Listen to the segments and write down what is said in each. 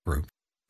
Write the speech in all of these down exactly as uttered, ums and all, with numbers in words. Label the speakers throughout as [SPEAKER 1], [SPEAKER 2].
[SPEAKER 1] group.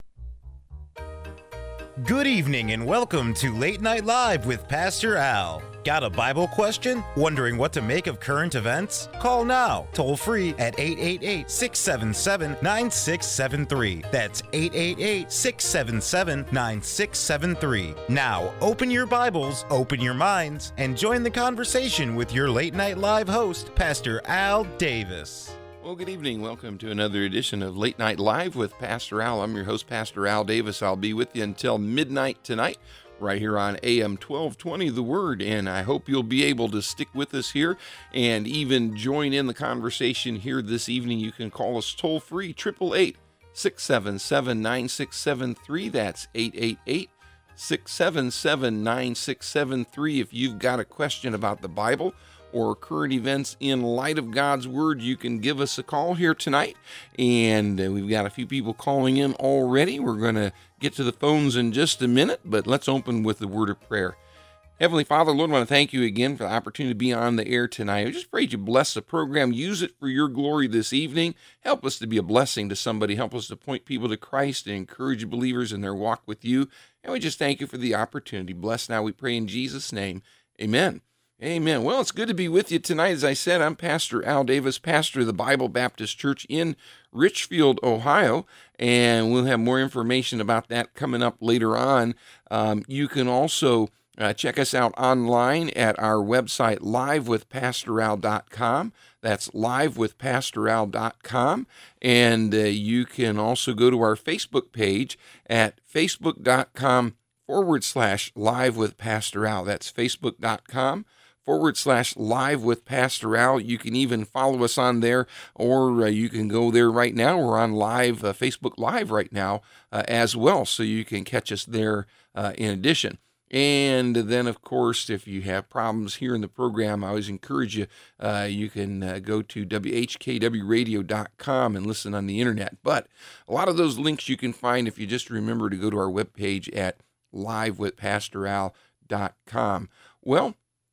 [SPEAKER 2] Good evening and welcome to Late Night Live with Pastor Al. Got a Bible question? Wondering what to make of current events? Call now, toll free at eight eight eight, six seven seven, nine six seven three. That's eight eight eight, six seven seven, nine six seven three. Now, open your Bibles, open your minds, and join the conversation with your Late Night Live host, Pastor Al Davis.
[SPEAKER 3] Well, good evening. Welcome to another edition of Late Night Live with Pastor Al. I'm your host, Pastor Al Davis. I'll be with you until midnight tonight, right here on A M twelve twenty, The Word, and I hope you'll be able to stick with us here and even join in the conversation here this evening. You can call us toll-free, eight eight eight, six seven seven, nine six seven three. That's eight eight eight, six seven seven, nine six seven three. If you've got a question about the Bible or current events in light of God's Word, you can give us a call here tonight. And uh, we've got a few people calling in already. We're going to get to the phones in just a minute, but let's open with the word of prayer. Heavenly Father, Lord, I want to thank you again for the opportunity to be on the air tonight. I just pray you bless the program. Use it for your glory this evening. Help us to be a blessing to somebody. Help us to point people to Christ and encourage believers in their walk with you. And we just thank you for the opportunity. Bless now, we pray in Jesus' name. Amen. Amen. Well, it's good to be with you tonight. As I said, I'm Pastor Al Davis, pastor of the Bible Baptist Church in Richfield, Ohio, and we'll have more information about that coming up later on. Um, you can also uh, check us out online at our website, live with pastor al dot com. That's live with pastor al dot com. And uh, you can also go to our Facebook page at facebook.com forward slash live with Pastor Al. That's facebook.com forward slash live with Pastor Al. You can even follow us on there, or uh, you can go there right now. We're on live, uh, Facebook Live right now uh, as well, so you can catch us there uh, in addition. And then, of course, if you have problems here in the program, I always encourage you, uh, you can uh, go to w h k w radio dot com and listen on the internet. But a lot of those links you can find if you just remember to go to our webpage at live with pastor al dot com. Well,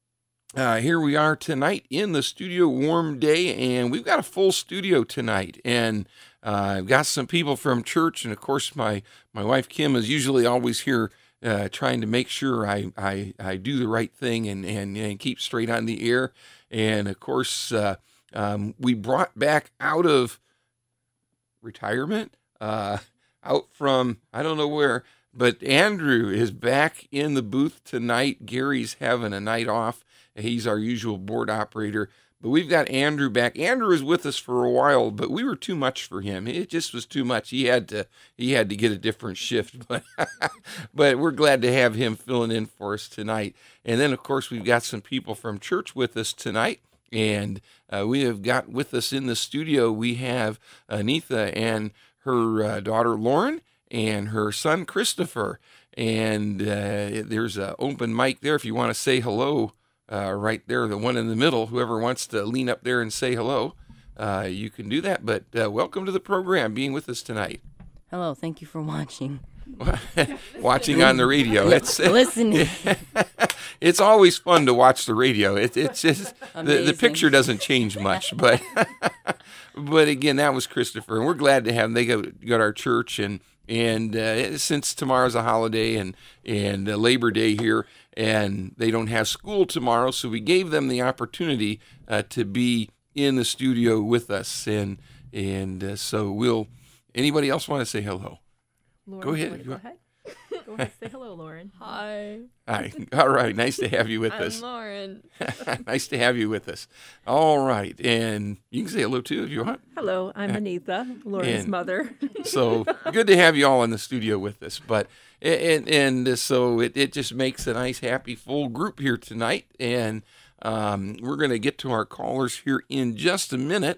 [SPEAKER 3] Uh, here we are tonight in the studio, warm day, and we've got a full studio tonight. And uh, I've got some people from church, and of course, my, my wife Kim is usually always here uh, trying to make sure I, I, I do the right thing and, and, and keep straight on the air. And of course, uh, um, we brought back out of retirement, uh, out from, I don't know where, but Andrew is back in the booth tonight. Gary's having a night off. He's our usual board operator, but we've got Andrew back. Andrew was with us for a while, but we were too much for him. It just was too much. He had to he had to get a different shift, but but we're glad to have him filling in for us tonight. And then, of course, we've got some people from church with us tonight, and uh, we have got with us in the studio, we have Anitha and her uh, daughter Lauren and her son Christopher. And uh, there's an open mic there if you want to say hello. Uh, right there, the one in the middle. Whoever wants to lean up there and say hello, uh, you can do that. But uh, welcome to the program, being with us tonight.
[SPEAKER 4] Hello, thank you for watching.
[SPEAKER 3] Watching on the radio. It's
[SPEAKER 4] listening.
[SPEAKER 3] It's always fun to watch the radio. It, it's just the, the picture doesn't change much, but but again, that was Christopher, and we're glad to have him. They go go to our church, and and uh, since tomorrow's a holiday and and uh, Labor Day here, and they don't have school tomorrow, so we gave them the opportunity uh, to be in the studio with us, and and uh, so we'll. Anybody else want to say hello?
[SPEAKER 5] Lauren,
[SPEAKER 3] go ahead.
[SPEAKER 5] Go ahead. Go ahead. Say hello, Lauren.
[SPEAKER 6] Hi.
[SPEAKER 3] Hi. All right. Nice to have you with
[SPEAKER 6] I'm
[SPEAKER 3] us.
[SPEAKER 6] Lauren.
[SPEAKER 3] Nice to have you with us. All right. And you can say hello, too, if you want.
[SPEAKER 5] Hello. I'm Anitha, Lauren's
[SPEAKER 3] and
[SPEAKER 5] mother.
[SPEAKER 3] So good to have you all in the studio with us. But and and so it, it just makes a nice, happy, full group here tonight. And um, we're going to get to our callers here in just a minute.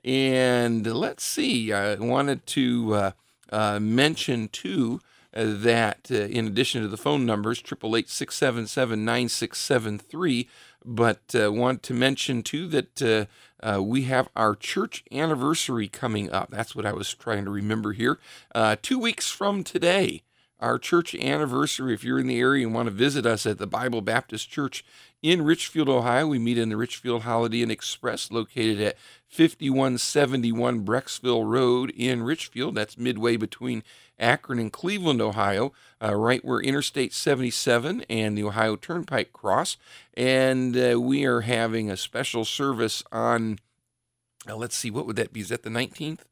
[SPEAKER 3] And let's see. I wanted to uh, uh, mention, too, Uh, that uh, in addition to the phone numbers, eight eight eight, six seven seven, nine six seven three, but uh, want to mention, too, that uh, uh, we have our church anniversary coming up. That's what I was trying to remember here. Uh, two weeks from today, our church anniversary. If you're in the area and want to visit us at the Bible Baptist Church in Richfield, Ohio, we meet in the Richfield Holiday Inn Express located at fifty-one seventy-one Brecksville Road in Richfield. That's midway between Akron and Cleveland, Ohio, uh, right where Interstate seventy-seven and the Ohio Turnpike cross. And uh, we are having a special service on, uh, let's see, what would that be? Is that the nineteenth?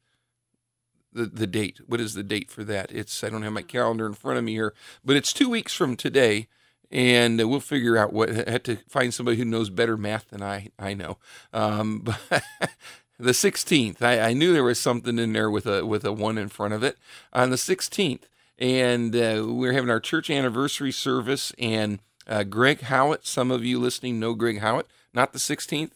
[SPEAKER 3] The the date. What is the date for that? It's I don't have my calendar in front of me here, but it's two weeks from today, and we'll figure out what. I had to find somebody who knows better math than I I know. Um, but the sixteenth. I, I knew there was something in there with a with a one in front of it on the sixteenth, and uh, we're having our church anniversary service. And uh, Greg Howitt. Some of you listening know Greg Howitt. Not the sixteenth.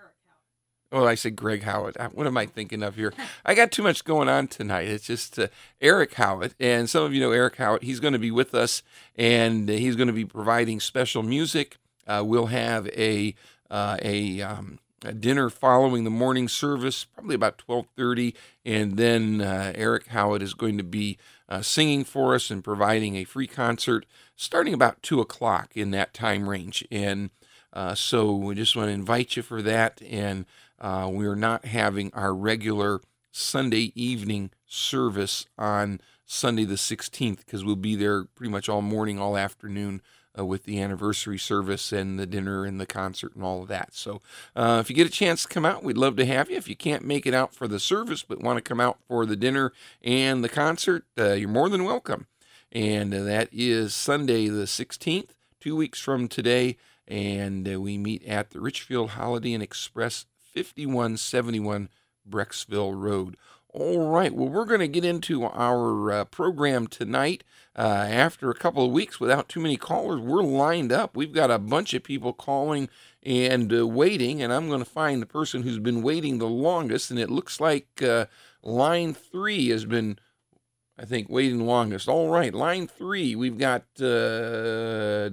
[SPEAKER 3] Oh, I said Greg Howitt. What am I thinking of here? I got too much going on tonight. It's just uh, Eric Howitt, and some of you know Eric Howitt. He's going to be with us, and he's going to be providing special music. Uh, we'll have a uh, a, um, a dinner following the morning service, probably about twelve thirty, and then uh, Eric Howitt is going to be uh, singing for us and providing a free concert starting about two o'clock in that time range. And uh, so we just want to invite you for that. And Uh, we are not having our regular Sunday evening service on Sunday the sixteenth because we'll be there pretty much all morning, all afternoon uh, with the anniversary service and the dinner and the concert and all of that. So uh, if you get a chance to come out, we'd love to have you. If you can't make it out for the service but want to come out for the dinner and the concert, uh, you're more than welcome. And uh, that is Sunday the sixteenth, two weeks from today, and uh, we meet at the Richfield Holiday Inn Express, fifty-one seventy-one Brecksville Road. All right, well, we're going to get into our uh, program tonight. Uh, after a couple of weeks without too many callers, we're lined up. We've got a bunch of people calling and uh, waiting, and I'm going to find the person who's been waiting the longest, and it looks like uh, line three has been, I think, waiting longest. All right, line three, we've got uh,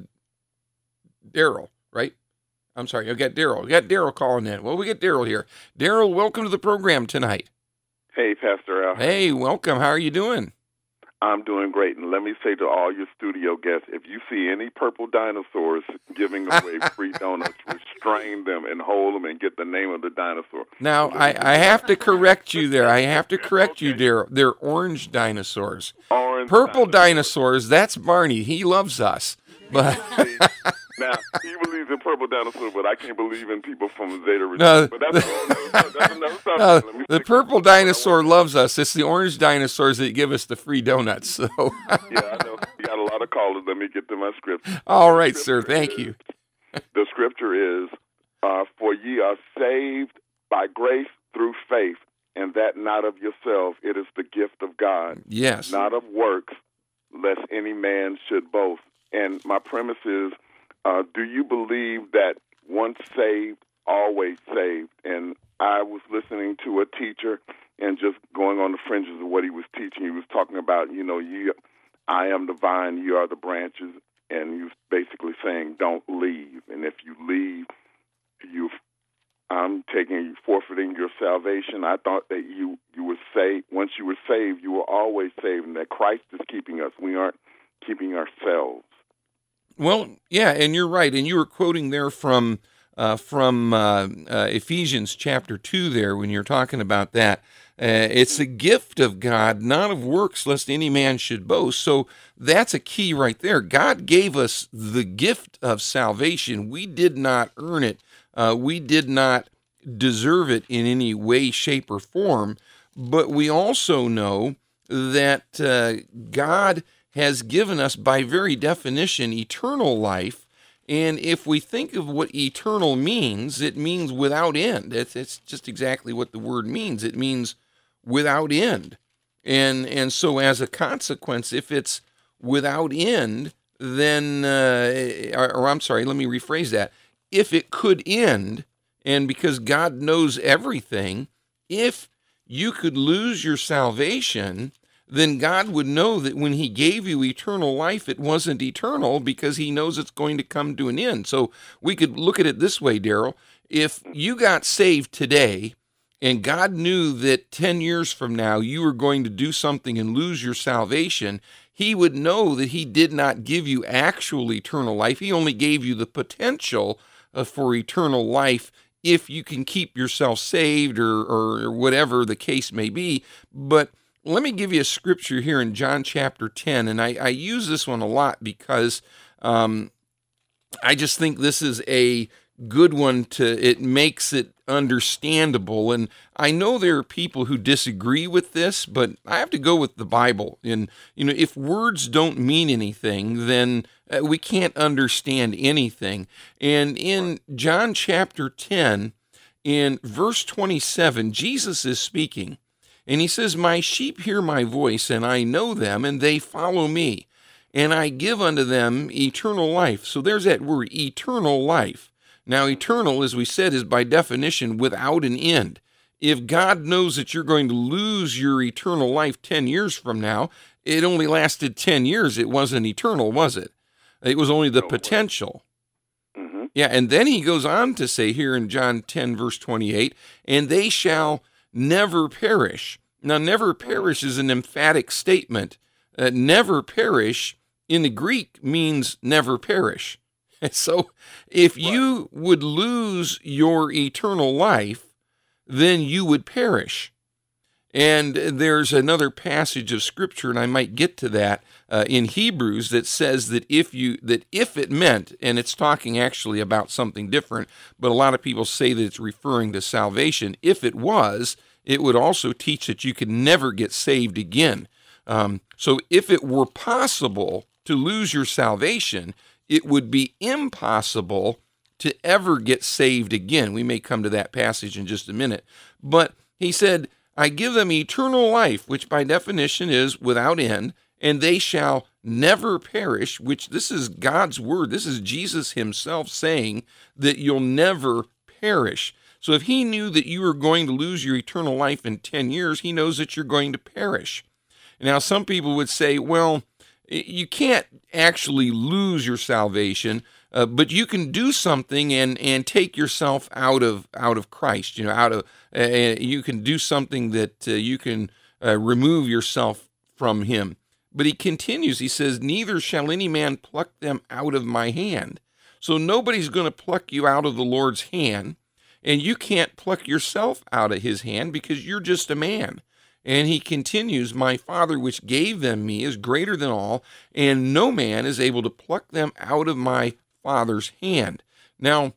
[SPEAKER 3] Daryl, right? I'm sorry, I've got Daryl. We got Daryl calling in. Well, we get Daryl here. Daryl, welcome to the program tonight.
[SPEAKER 1] Hey, Pastor Al.
[SPEAKER 3] Hey, welcome. How are you doing?
[SPEAKER 1] I'm doing great. And let me say to all your studio guests, if you see any purple dinosaurs giving away free donuts, restrain them and hold them and get the name of the dinosaur.
[SPEAKER 3] Now, I, I have to correct you there. I have to correct okay. you, Daryl. They're orange dinosaurs.
[SPEAKER 1] Orange
[SPEAKER 3] Purple
[SPEAKER 1] dinosaurs.
[SPEAKER 3] dinosaurs, that's Barney. He loves us. But
[SPEAKER 1] now, he believes in purple dinosaurs, but I can't believe in people from Zeta Reticuli.
[SPEAKER 3] No,
[SPEAKER 1] but that's, that's, that's another subject.
[SPEAKER 3] no,
[SPEAKER 1] Let me
[SPEAKER 3] the purple dinosaur loves us. It's the orange dinosaurs that give us the free donuts. So.
[SPEAKER 1] Yeah, I know. You got a lot of callers. Let me get to my script.
[SPEAKER 3] All right, sir. Thank
[SPEAKER 1] is,
[SPEAKER 3] you.
[SPEAKER 1] The scripture is, uh, for ye are saved by grace through faith, and that not of yourself. It is the gift of God.
[SPEAKER 3] Yes.
[SPEAKER 1] Not of works, lest any man should boast. And my premise is, uh, do you believe that once saved, always saved? And I was listening to a teacher and just going on the fringes of what he was teaching. He was talking about, you know, you, I am the vine, you are the branches. And he was basically saying, don't leave. And if you leave, you, I'm taking you, forfeiting your salvation. I thought that you, you were saved. Once you were saved, you were always saved, and that Christ is keeping us. We aren't keeping ourselves.
[SPEAKER 3] Well, yeah, and you're right. And you were quoting there from uh, from uh, uh, Ephesians chapter two there when you're talking about that. Uh, it's a gift of God, not of works, lest any man should boast. So that's a key right there. God gave us the gift of salvation. We did not earn it. Uh, we did not deserve it in any way, shape, or form. But we also know that uh, God has given us, by very definition, eternal life. And if we think of what eternal means, it means without end. It's, it's just exactly what the word means. It means without end. And and so as a consequence, if it's without end, then, uh, or, or I'm sorry, let me rephrase that. If it could end, and because God knows everything, if you could lose your salvation, then God would know that when he gave you eternal life, it wasn't eternal because he knows it's going to come to an end. So we could look at it this way, Daryl. If you got saved today and God knew that ten years from now you were going to do something and lose your salvation, he would know that he did not give you actual eternal life. He only gave you the potential uh, for eternal life if you can keep yourself saved or, or whatever the case may be. But let me give you a scripture here in John chapter ten, and I, I use this one a lot because um, I just think this is a good one to, it makes it understandable. And I know there are people who disagree with this, but I have to go with the Bible. And, you know, if words don't mean anything, then uh, we can't understand anything. And in John chapter ten, in verse twenty-seven, Jesus is speaking, and he says, "My sheep hear my voice, and I know them, and they follow me, and I give unto them eternal life." So there's that word, eternal life. Now, eternal, as we said, is by definition without an end. If God knows that you're going to lose your eternal life ten years from now, it only lasted ten years. It wasn't eternal, was it? It was only the potential.
[SPEAKER 1] Mm-hmm.
[SPEAKER 3] Yeah, and then he goes on to say here in John ten, verse twenty-eight, "And they shall never perish." Now, never perish is an emphatic statement. Uh, never perish in the Greek means never perish. So if you would lose your eternal life, then you would perish. And there's another passage of Scripture, and I might get to that, uh, in Hebrews that says that if you that if it meant, and it's talking actually about something different, but a lot of people say that it's referring to salvation. If it was, it would also teach that you could never get saved again. Um, so if it were possible to lose your salvation, it would be impossible to ever get saved again. We may come to that passage in just a minute. But he said, "I give them eternal life," which by definition is without end, "and they shall never perish," which this is God's word. This is Jesus himself saying that you'll never perish. So if he knew that you were going to lose your eternal life in ten years, he knows that you're going to perish. Now, some people would say, well, you can't actually lose your salvation, uh, but you can do something and, and take yourself out of out of Christ. You know, out of uh, you can do something that uh, you can uh, remove yourself from him. But he continues. He says, "Neither shall any man pluck them out of my hand." So nobody's going to pluck you out of the Lord's hand, and you can't pluck yourself out of his hand because you're just a man. And he continues, "My Father which gave them me is greater than all, and no man is able to pluck them out of my Father's hand." Now,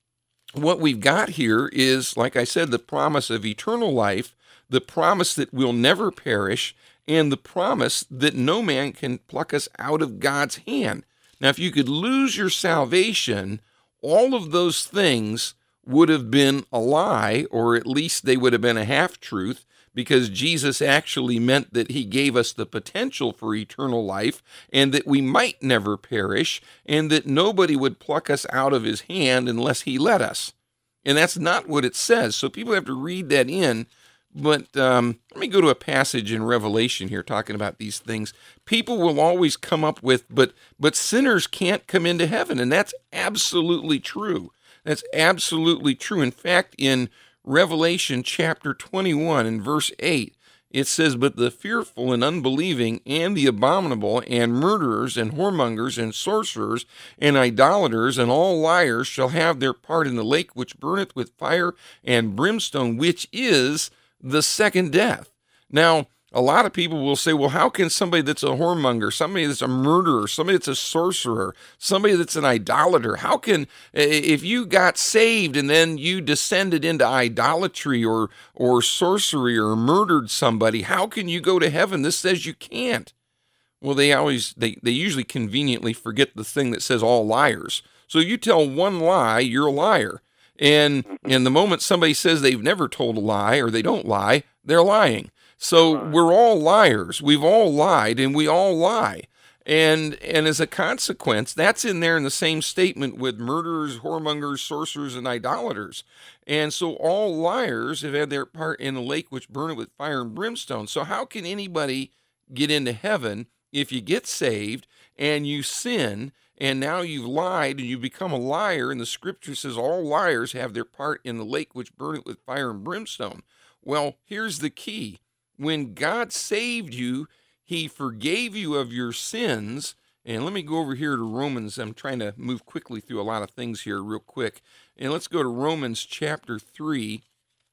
[SPEAKER 3] what we've got here is, like I said, the promise of eternal life, the promise that we'll never perish, and the promise that no man can pluck us out of God's hand. Now, if you could lose your salvation, all of those things would have been a lie, or at least they would have been a half-truth, because Jesus actually meant that he gave us the potential for eternal life and that we might never perish and that nobody would pluck us out of his hand unless he let us. And that's not what it says. So people have to read that in. But um, let me go to a passage in Revelation here talking about these things. People will always come up with, but but sinners can't come into heaven. And that's absolutely true. That's absolutely true. In fact, in Revelation chapter twenty-one and verse eight, it says, "But the fearful and unbelieving and the abominable and murderers and whoremongers and sorcerers and idolaters and all liars shall have their part in the lake which burneth with fire and brimstone, which is the second death." Now, a lot of people will say, well, how can somebody that's a whoremonger, somebody that's a murderer, somebody that's a sorcerer, somebody that's an idolater, how can, if you got saved and then you descended into idolatry or or sorcery or murdered somebody, how can you go to heaven? This says you can't. Well, they always, they, they usually conveniently forget the thing that says all liars. So you tell one lie, you're a liar. And, and the moment somebody says they've never told a lie or they don't lie, they're lying. So we're all liars. We've all lied, and we all lie. And and as a consequence, that's in there in the same statement with murderers, whoremongers, sorcerers, and idolaters. And so all liars have had their part in the lake which burneth with fire and brimstone. So how can anybody get into heaven if you get saved and you sin and now you've lied and you've become a liar, and the scripture says all liars have their part in the lake which burneth with fire and brimstone. Well, here's the key. When God saved you, he forgave you of your sins. And let me go over here to Romans. I'm trying to move quickly through a lot of things here real quick. And let's go to Romans chapter three.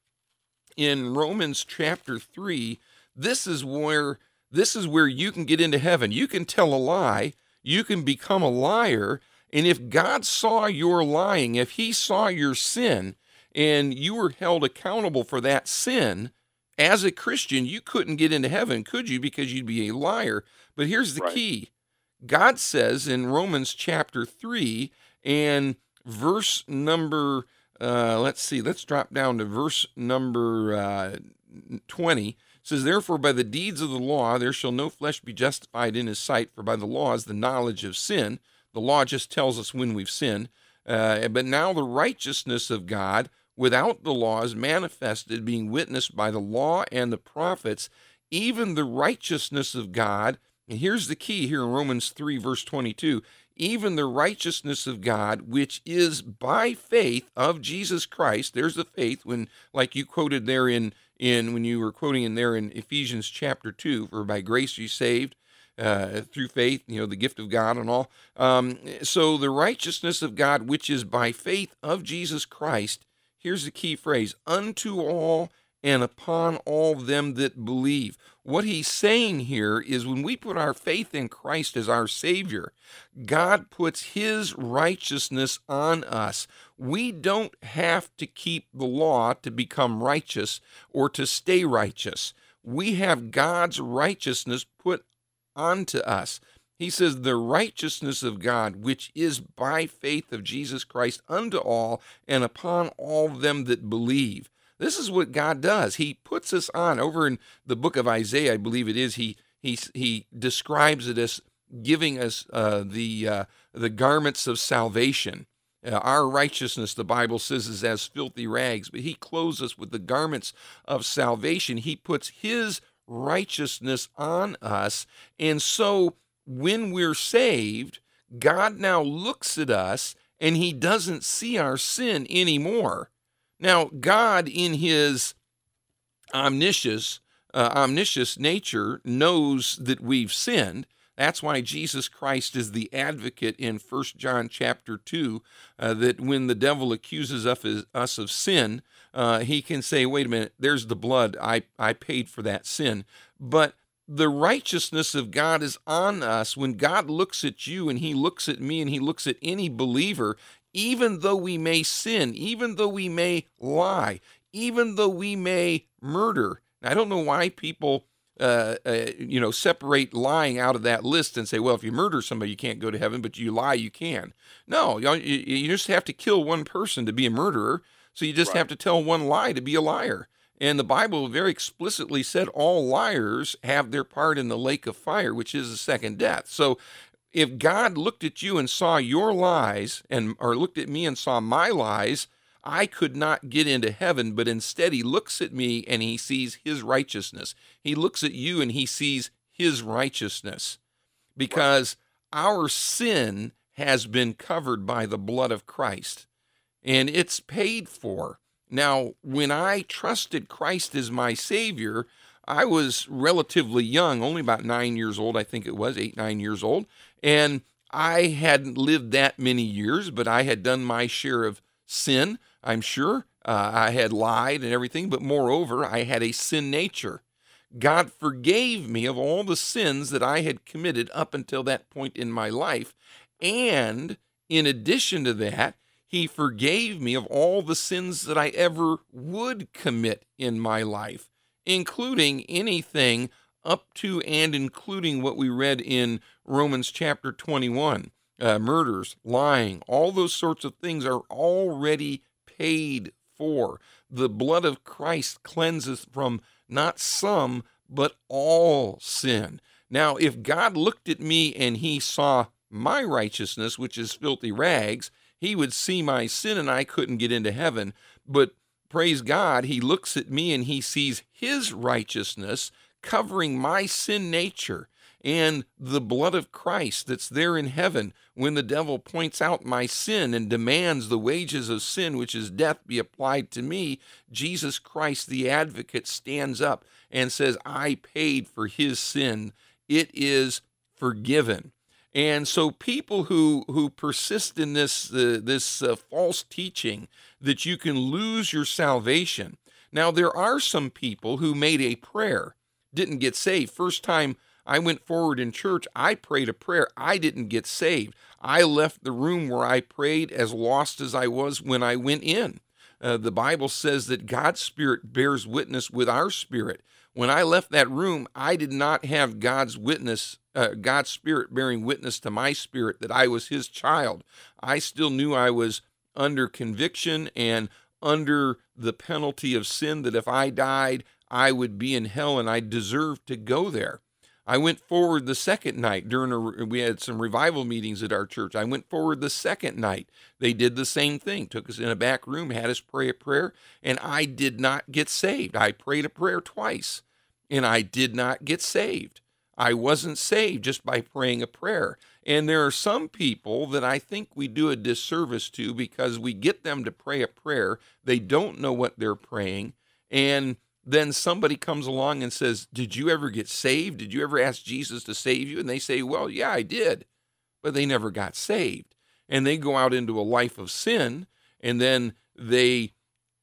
[SPEAKER 3] In Romans chapter three, this is where this is where you can get into heaven. You can tell a lie. You can become a liar. And if God saw your lying, if he saw your sin, and you were held accountable for that sin, as a Christian, you couldn't get into heaven, could you? Because you'd be a liar. But here's the
[SPEAKER 1] Right.
[SPEAKER 3] key. God says in Romans chapter three and verse number, uh, let's see, let's drop down to verse number uh, twenty. It says, therefore, by the deeds of the law, there shall no flesh be justified in his sight, for by the law is the knowledge of sin. The law just tells us when we've sinned. Uh, but now the righteousness of God without the law is manifested, being witnessed by the law and the prophets, even the righteousness of God. And here's the key here in Romans three, verse twenty-two, even the righteousness of God, which is by faith of Jesus Christ. There's the faith, when, like you quoted there in, in when you were quoting in there in Ephesians chapter two, for by grace you saved, uh, through faith, you know, the gift of God and all. Um, so the righteousness of God, which is by faith of Jesus Christ, here's the key phrase, unto all and upon all them that believe. What he's saying here is when we put our faith in Christ as our Savior, God puts his righteousness on us. We don't have to keep the law to become righteous or to stay righteous. We have God's righteousness put onto us. He says, the righteousness of God, which is by faith of Jesus Christ unto all and upon all them that believe. This is what God does. He puts us on. Over in the book of Isaiah, I believe it is, he he he describes it as giving us uh, the uh, the garments of salvation. Uh, our righteousness, the Bible says, is as filthy rags, but he clothes us with the garments of salvation. He puts his righteousness on us, and so when we're saved, God now looks at us, and he doesn't see our sin anymore. Now, God, in his omniscience, uh, omniscience nature, knows that we've sinned. That's why Jesus Christ is the advocate in First John chapter two, uh, that when the devil accuses us of sin, uh, he can say, wait a minute, there's the blood. I, I paid for that sin. But the righteousness of God is on us. When God looks at you and he looks at me and he looks at any believer, even though we may sin, even though we may lie, even though we may murder. I don't know why people, uh, uh, you know, separate lying out of that list and say, well, if you murder somebody, you can't go to heaven, but you lie, you can. No, you, you just have to kill one person to be a murderer, so you just
[SPEAKER 1] Right.
[SPEAKER 3] have to tell one lie to be a liar. And the Bible very explicitly said all liars have their part in the lake of fire, which is the second death. So if God looked at you and saw your lies, and or looked at me and saw my lies, I could not get into heaven, but instead he looks at me and he sees his righteousness. He looks at you and he sees his righteousness, because our sin has been covered by the blood of Christ, and it's paid for. Now, when I trusted Christ as my Savior, I was relatively young, only about nine years old, I think it was, eight, nine years old. And I hadn't lived that many years, but I had done my share of sin, I'm sure. Uh, I had lied and everything, but moreover, I had a sin nature. God forgave me of all the sins that I had committed up until that point in my life. And in addition to that, he forgave me of all the sins that I ever would commit in my life, including anything up to and including what we read in Romans chapter twenty-one, uh, murders, lying, all those sorts of things are already paid for. The blood of Christ cleanses from not some, but all sin. Now, if God looked at me and he saw my righteousness, which is filthy rags, he would see my sin and I couldn't get into heaven. But praise God, he looks at me and he sees his righteousness covering my sin nature. and the blood of Christ that's there in heaven when the devil points out my sin and demands the wages of sin, which is death, be applied to me, Jesus Christ, the advocate, stands up and says, I paid for his sin. It is forgiven. And so people who who persist in this uh, this uh, false teaching that you can lose your salvation. Now, there are some people who made a prayer, didn't get saved. First time I went forward in church, I prayed a prayer. I didn't get saved. I left the room where I prayed as lost as I was when I went in. Uh, the Bible says that God's Spirit bears witness with our spirit. When I left that room, I did not have God's witness, uh, God's Spirit bearing witness to my spirit that I was his child. I still knew I was under conviction and under the penalty of sin, that if I died, I would be in hell and I deserved to go there. I went forward the second night during a, we had some revival meetings at our church. I went forward the second night. They did the same thing, took us in a back room, had us pray a prayer, and I did not get saved. I prayed a prayer twice, and I did not get saved. I wasn't saved just by praying a prayer. And there are some people that I think we do a disservice to because we get them to pray a prayer. They don't know what they're praying, and then somebody comes along and says, did you ever get saved? Did you ever ask Jesus to save you? And they say, well, yeah, I did, but they never got saved. And they go out into a life of sin, and then they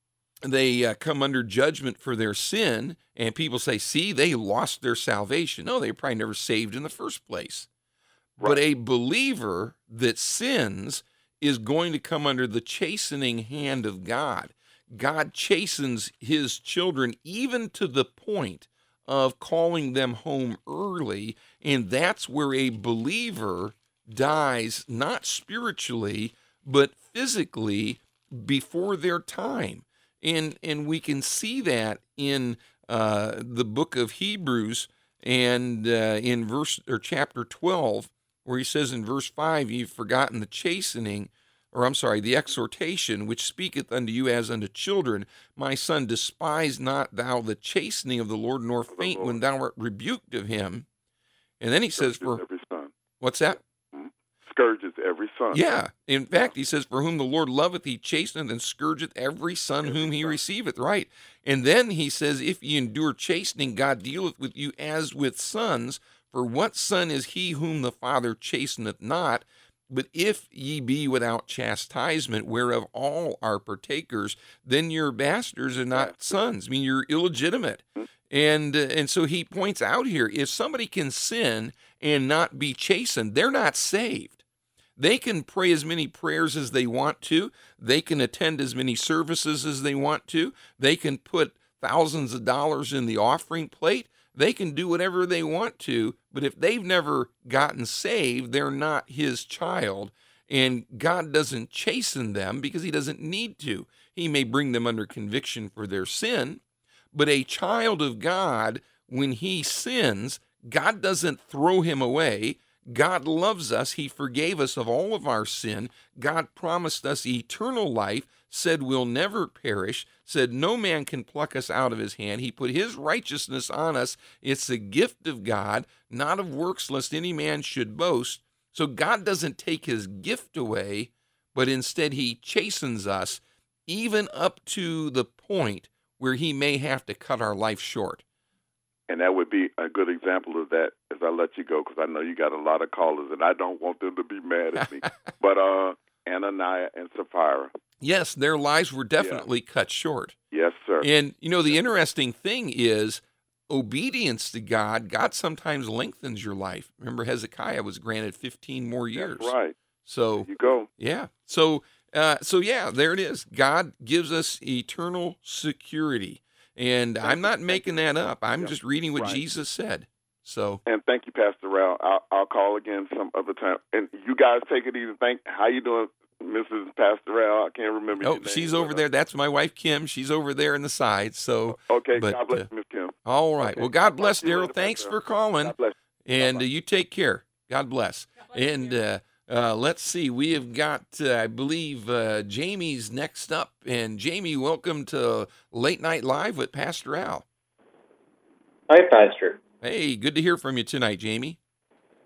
[SPEAKER 3] they uh, come under judgment for their sin, and people say, see, they lost their salvation. No, they were probably never saved in the first place. Right. But a believer that sins is going to come under the chastening hand of God. God chastens his children even to the point of calling them home early, and that's where a believer dies, not spiritually, but physically before their time. And and we can see that in uh, the book of Hebrews and uh, in verse or chapter twelve, where he says in verse five, you've forgotten the chastening, or I'm sorry, the exhortation, which speaketh unto you as unto children. My son, despise not thou the chastening of the Lord, nor faint when thou art rebuked of him. And then he says, for
[SPEAKER 1] every son.
[SPEAKER 3] What's that?
[SPEAKER 1] Mm-hmm. Scourges every son.
[SPEAKER 3] Yeah. In fact, he says, for whom the Lord loveth, he chasteneth and scourgeth every son whom he receiveth. Right. And then he says, if ye endure chastening, God dealeth with you as with sons. For what son is he whom the Father chasteneth not? But if ye be without chastisement, whereof all are partakers, then you're bastards and not sons. I mean, you're illegitimate. And uh, and so he points out here, if somebody can sin and not be chastened, they're not saved. They can pray as many prayers as they want to. They can attend as many services as they want to. They can put thousands of dollars in the offering plate. They can do whatever they want to, but if they've never gotten saved, they're not his child, and God doesn't chasten them because he doesn't need to. He may bring them under conviction for their sin, but a child of God, when he sins, God doesn't throw him away. God loves us. He forgave us of all of our sin. God promised us eternal life, said we'll never perish, said no man can pluck us out of his hand. He put his righteousness on us. It's a gift of God, not of works, lest any man should boast. So God doesn't take his gift away, but instead he chastens us, even up to the point where he may have to cut our life short.
[SPEAKER 1] And that would be a good example of that as I let you go, because I know you got a lot of callers, and I don't want them to be mad at me. But uh, Ananias and Sapphira.
[SPEAKER 3] Yes, their lives were definitely yeah. cut short.
[SPEAKER 1] Yes, sir.
[SPEAKER 3] And, you know, the interesting thing is obedience to God, God sometimes lengthens your life. Remember, Hezekiah was granted fifteen more years.
[SPEAKER 1] That's right.
[SPEAKER 3] So,
[SPEAKER 1] there you go.
[SPEAKER 3] Yeah. So, uh, so yeah, there it is. God gives us eternal security. And I'm not making that up. I'm yeah. just reading what right. Jesus said. So,
[SPEAKER 1] and thank you, Pastor Rao. I'll, I'll call again some other time. And you guys take it easy. Thank. How you doing, Missus Pastor Rao? I can't remember.
[SPEAKER 3] Oh,
[SPEAKER 1] your name,
[SPEAKER 3] she's over there. That's my wife, Kim. She's over there in the side. So,
[SPEAKER 1] okay.
[SPEAKER 3] But,
[SPEAKER 1] God bless
[SPEAKER 3] uh,
[SPEAKER 1] Miss Kim.
[SPEAKER 3] All right.
[SPEAKER 1] Okay.
[SPEAKER 3] Well, God bless, Daryl.
[SPEAKER 1] Later,
[SPEAKER 3] Thanks
[SPEAKER 1] Pastor.
[SPEAKER 3] for calling.
[SPEAKER 1] God bless.
[SPEAKER 3] And uh, you take care. God bless.
[SPEAKER 5] God bless
[SPEAKER 3] and uh, uh, let's see. We have got, uh, I believe, uh, Jamie's next up. And Jamie, welcome to Late Night Live with Pastor Al.
[SPEAKER 6] Hi, Pastor.
[SPEAKER 3] Hey, good to hear from you tonight, Jamie.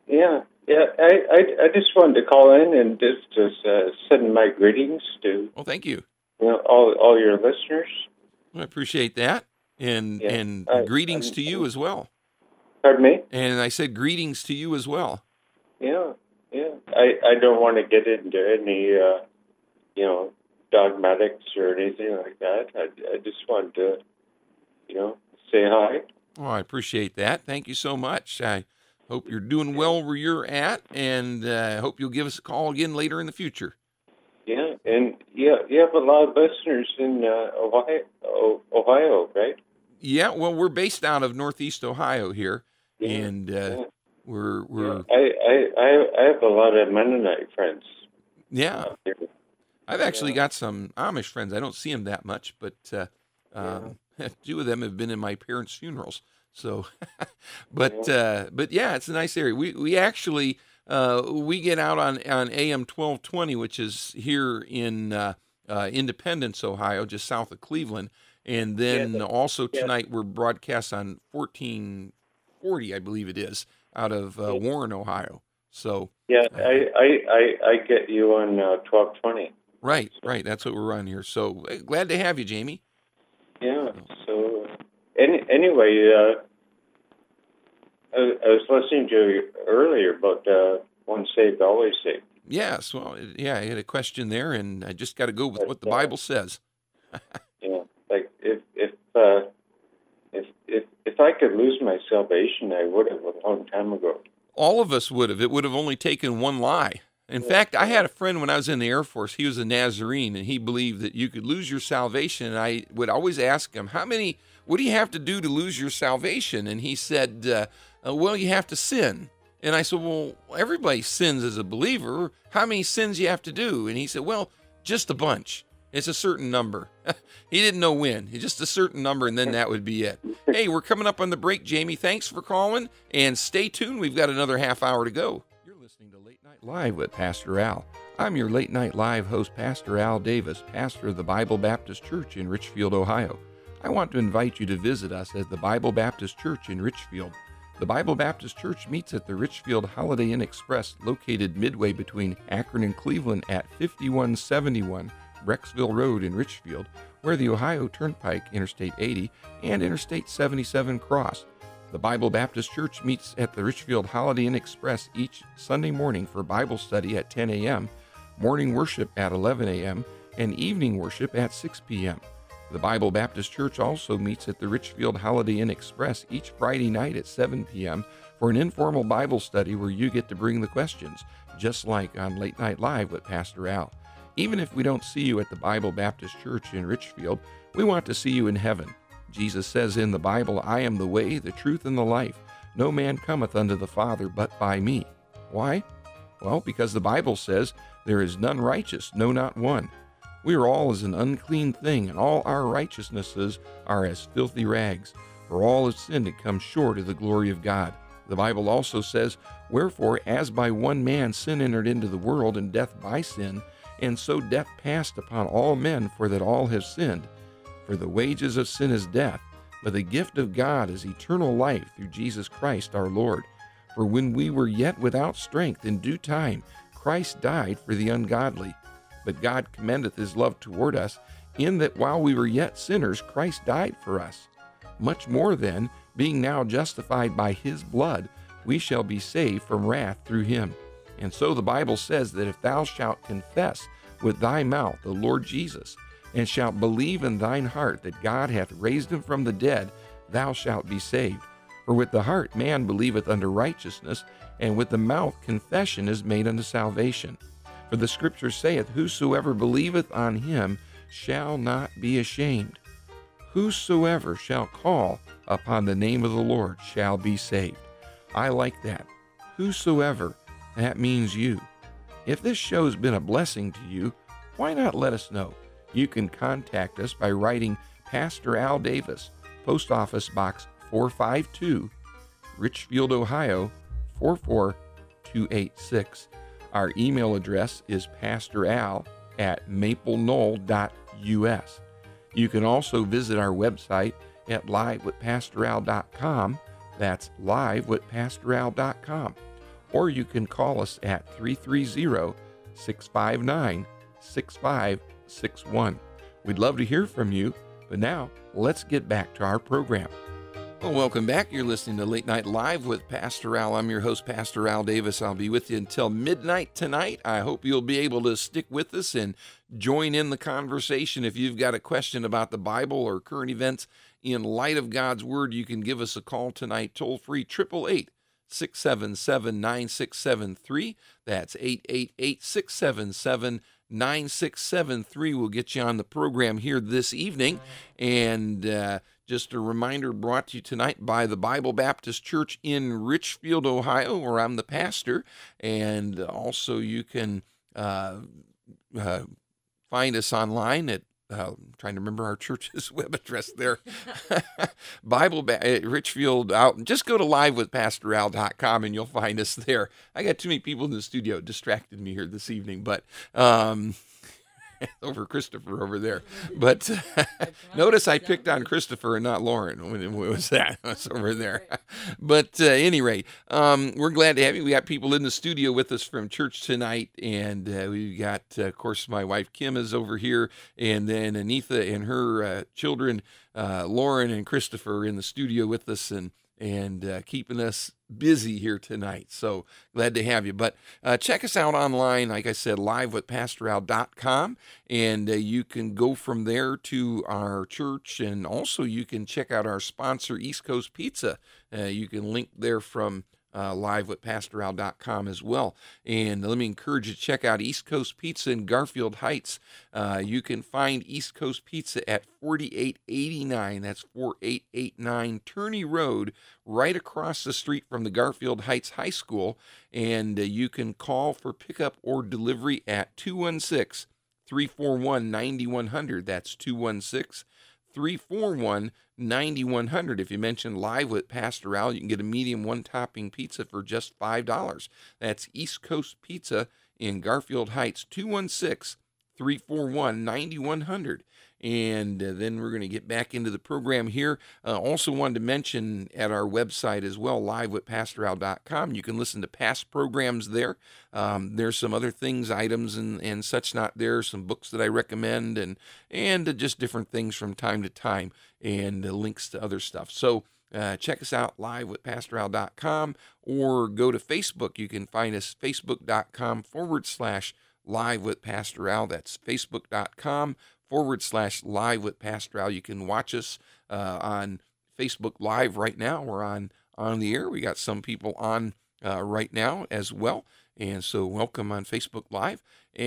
[SPEAKER 6] Yeah, yeah. I, I, I just wanted to call in and just, just uh, send my greetings to
[SPEAKER 3] Well, thank you.
[SPEAKER 6] you know, all all your listeners.
[SPEAKER 3] I appreciate that, and
[SPEAKER 6] Yeah,
[SPEAKER 3] and
[SPEAKER 6] I-
[SPEAKER 3] greetings
[SPEAKER 6] I'm-
[SPEAKER 3] to you as well.
[SPEAKER 6] Pardon me?
[SPEAKER 3] And I said greetings to you as well.
[SPEAKER 6] Yeah, yeah. I, I don't want to get into any, uh, you know, dogmatics or anything like that. I, I just want to, you know, say hi.
[SPEAKER 3] Oh, I appreciate that. Thank you so much. I hope you're doing well where you're at, and I uh, hope you'll give us a call again later in the future.
[SPEAKER 6] Yeah, and yeah, you have a lot of listeners in uh, Ohio, O- Ohio, right?
[SPEAKER 3] Yeah, well, we're based out of Northeast Ohio here,
[SPEAKER 6] Yeah,
[SPEAKER 3] and uh,
[SPEAKER 6] yeah.
[SPEAKER 3] we're we're
[SPEAKER 6] Yeah, I, I, I, I have a lot of Mennonite friends
[SPEAKER 3] yeah.
[SPEAKER 6] out here.
[SPEAKER 3] I've actually
[SPEAKER 6] Yeah.
[SPEAKER 3] got some Amish friends. I don't see them that much, but uh, um, two of them have been in my parents' funerals. So, but uh, but yeah, it's a nice area. We we actually uh, we get out on on A M twelve twenty, which is here in uh, uh, Independence, Ohio, just south of Cleveland, and then
[SPEAKER 6] Yeah.
[SPEAKER 3] also
[SPEAKER 6] Yeah.
[SPEAKER 3] tonight we're broadcast on fourteen forty, I believe it is, out of uh, Warren, Ohio. So
[SPEAKER 6] Yeah, I, I, I, I get you on uh, twelve twenty.
[SPEAKER 3] right, right, that's what we're on here. So uh, glad to have you, Jamie.
[SPEAKER 6] Yeah. So uh, any, anyway, uh, I, I was listening to you earlier about uh, once saved, always saved.
[SPEAKER 3] Yes, well, it- yeah, I had a question there, and I just got to go with what the Bible says.
[SPEAKER 6] Yeah, like if if uh, if if if I could lose my salvation, I would have a long time ago.
[SPEAKER 3] All of us would have. It would have only taken one lie. In fact, I had a friend when I was in the Air Force. He was a Nazarene, and he believed that you could lose your salvation. And I would always ask him, "How many? What do you have to do to lose your salvation?" And he said, uh, uh, "Well, you have to sin." And I said, "Well, everybody sins as a believer. How many sins you have to do?" And he said, "Well, just a bunch. It's a certain number." He didn't know when. It's just a certain number, and then that would be it. Hey, we're coming up on the break, Jamie. Thanks for calling, and stay tuned. We've got another half hour to go. You're listening to Late Night Live with Pastor Al. I'm your Late Night Live host, Pastor Al Davis, pastor of the Bible Baptist Church in Richfield, Ohio. I want to invite you to visit us at the Bible Baptist Church in Richfield. The Bible Baptist Church meets at the Richfield Holiday Inn Express, located midway between Akron and Cleveland at fifty-one seventy-one Brecksville Road in Richfield, where the Ohio Turnpike, Interstate eighty, and Interstate seventy-seven cross. The Bible Baptist Church meets at the Richfield Holiday Inn Express each Sunday morning for Bible study at ten a.m., morning worship at eleven a.m., and evening worship at six p.m. The Bible Baptist Church also meets at the Richfield Holiday Inn Express each Friday night at seven p.m. for an informal Bible study where you get to bring the questions, just like on Late Night Live with Pastor Al. Even if we don't see you at the Bible Baptist Church in Richfield, we want to see you in heaven. Jesus says in the Bible, "I am the way, the truth, and the life. No man cometh unto the Father but by me." Why? Well, because the Bible says, "There is none righteous, no, not one." We are all as an unclean thing, and all our righteousnesses are as filthy rags. For all have sinned and come short of the glory of God. The Bible also says, "Wherefore, as by one man sin entered into the world, and death by sin, and so death passed upon all men, for that all have sinned. For the wages of sin is death, but the gift of God is eternal life through Jesus Christ our Lord. For when we were yet without strength, in due time Christ died for the ungodly. But God commendeth his love toward us, in that while we were yet sinners, Christ died for us. Much more then, being now justified by his blood, we shall be saved from wrath through him. And so the Bible says that if thou shalt confess with thy mouth the Lord Jesus, and shalt believe in thine heart that God hath raised him from the dead, thou shalt be saved. For with the heart man believeth unto righteousness, and with the mouth confession is made unto salvation. For the Scripture saith, Whosoever believeth on him shall not be ashamed. Whosoever shall call upon the name of the Lord shall be saved. I like that. Whosoever, that means you. If this show's been a blessing to you, why not let us know? You can contact us by writing Pastor Al Davis, Post Office Box four five two, Richfield, Ohio four four two eight six. Our email address is pastoral at mapleknoll dot u s. You can also visit our website at live with pastoral dot com. That's live with pastoral dot com. or you can call us at three three zero, six five nine, six five six one. We'd love to hear from you, but now let's get back to our program. Well, welcome back. You're listening to Late Night Live with Pastor Al. I'm your host, Pastor Al Davis. I'll be with you until midnight tonight. I hope you'll be able to stick with us and join in the conversation. If you've got a question about the Bible or current events in light of God's Word, you can give us a call tonight, toll free, eight eight eight, six seven seven, nine six seven three. That's eight eight eight, six seven seven, nine six seven three. We'll get you on the program here this evening. And uh, just a reminder brought to you tonight by the Bible Baptist Church in Richfield, Ohio, where I'm the pastor. And also you can uh, uh, find us online at Uh, I'm trying to remember our church's web address there. Bible ba- Richfield out. Just go to live with pastor al dot com and you'll find us there. I got too many people in the studio. It distracted me here this evening, but um, over Christopher over there. But notice I picked on Christopher and not Lauren. When it was that? That's over there. But uh, any rate, um, we're glad to have you. We got people in the studio with us from church tonight, and uh, we got, uh, of course, my wife Kim is over here, and then Anitha and her uh, children, uh, Lauren and Christopher, in the studio with us, and and uh, keeping us busy here tonight. So glad to have you. But uh, check us out online, like I said, live with pastor al dot com, and uh, you can go from there to our church, and also you can check out our sponsor, East Coast Pizza. Uh, you can link there from Uh, live with pastor al dot com as well. And let me encourage you to check out East Coast Pizza in Garfield Heights. Uh, you can find East Coast Pizza at forty-eight eighty-nine. That's forty-eight eighty-nine Turney Road, right across the street from the Garfield Heights High School. And uh, you can call for pickup or delivery at two one six, three four one, nine one zero zero. That's two one six, three four one, nine one zero zero. If you mention live with Pastor Al, you can get a medium one-topping pizza for just five dollars. That's East Coast Pizza in Garfield Heights, two one six, three four one, nine one zero zero. And uh, then we're going to get back into the program here. Uh, also wanted to mention at our website as well, live with pastor al dot com, you can listen to past programs there. Um, there's some other things, items and, and such not there, some books that I recommend, and, and uh, just different things from time to time, and uh, links to other stuff. So uh, check us out, live with pastor al dot com, or go to Facebook. You can find us, facebook.com forward slash live with Pastor Al. That's facebook.com forward slash live with Pastor Al. You can watch us uh, on Facebook Live right now. We're on, on the air. We got some people on uh, right now as well. And so welcome on Facebook Live.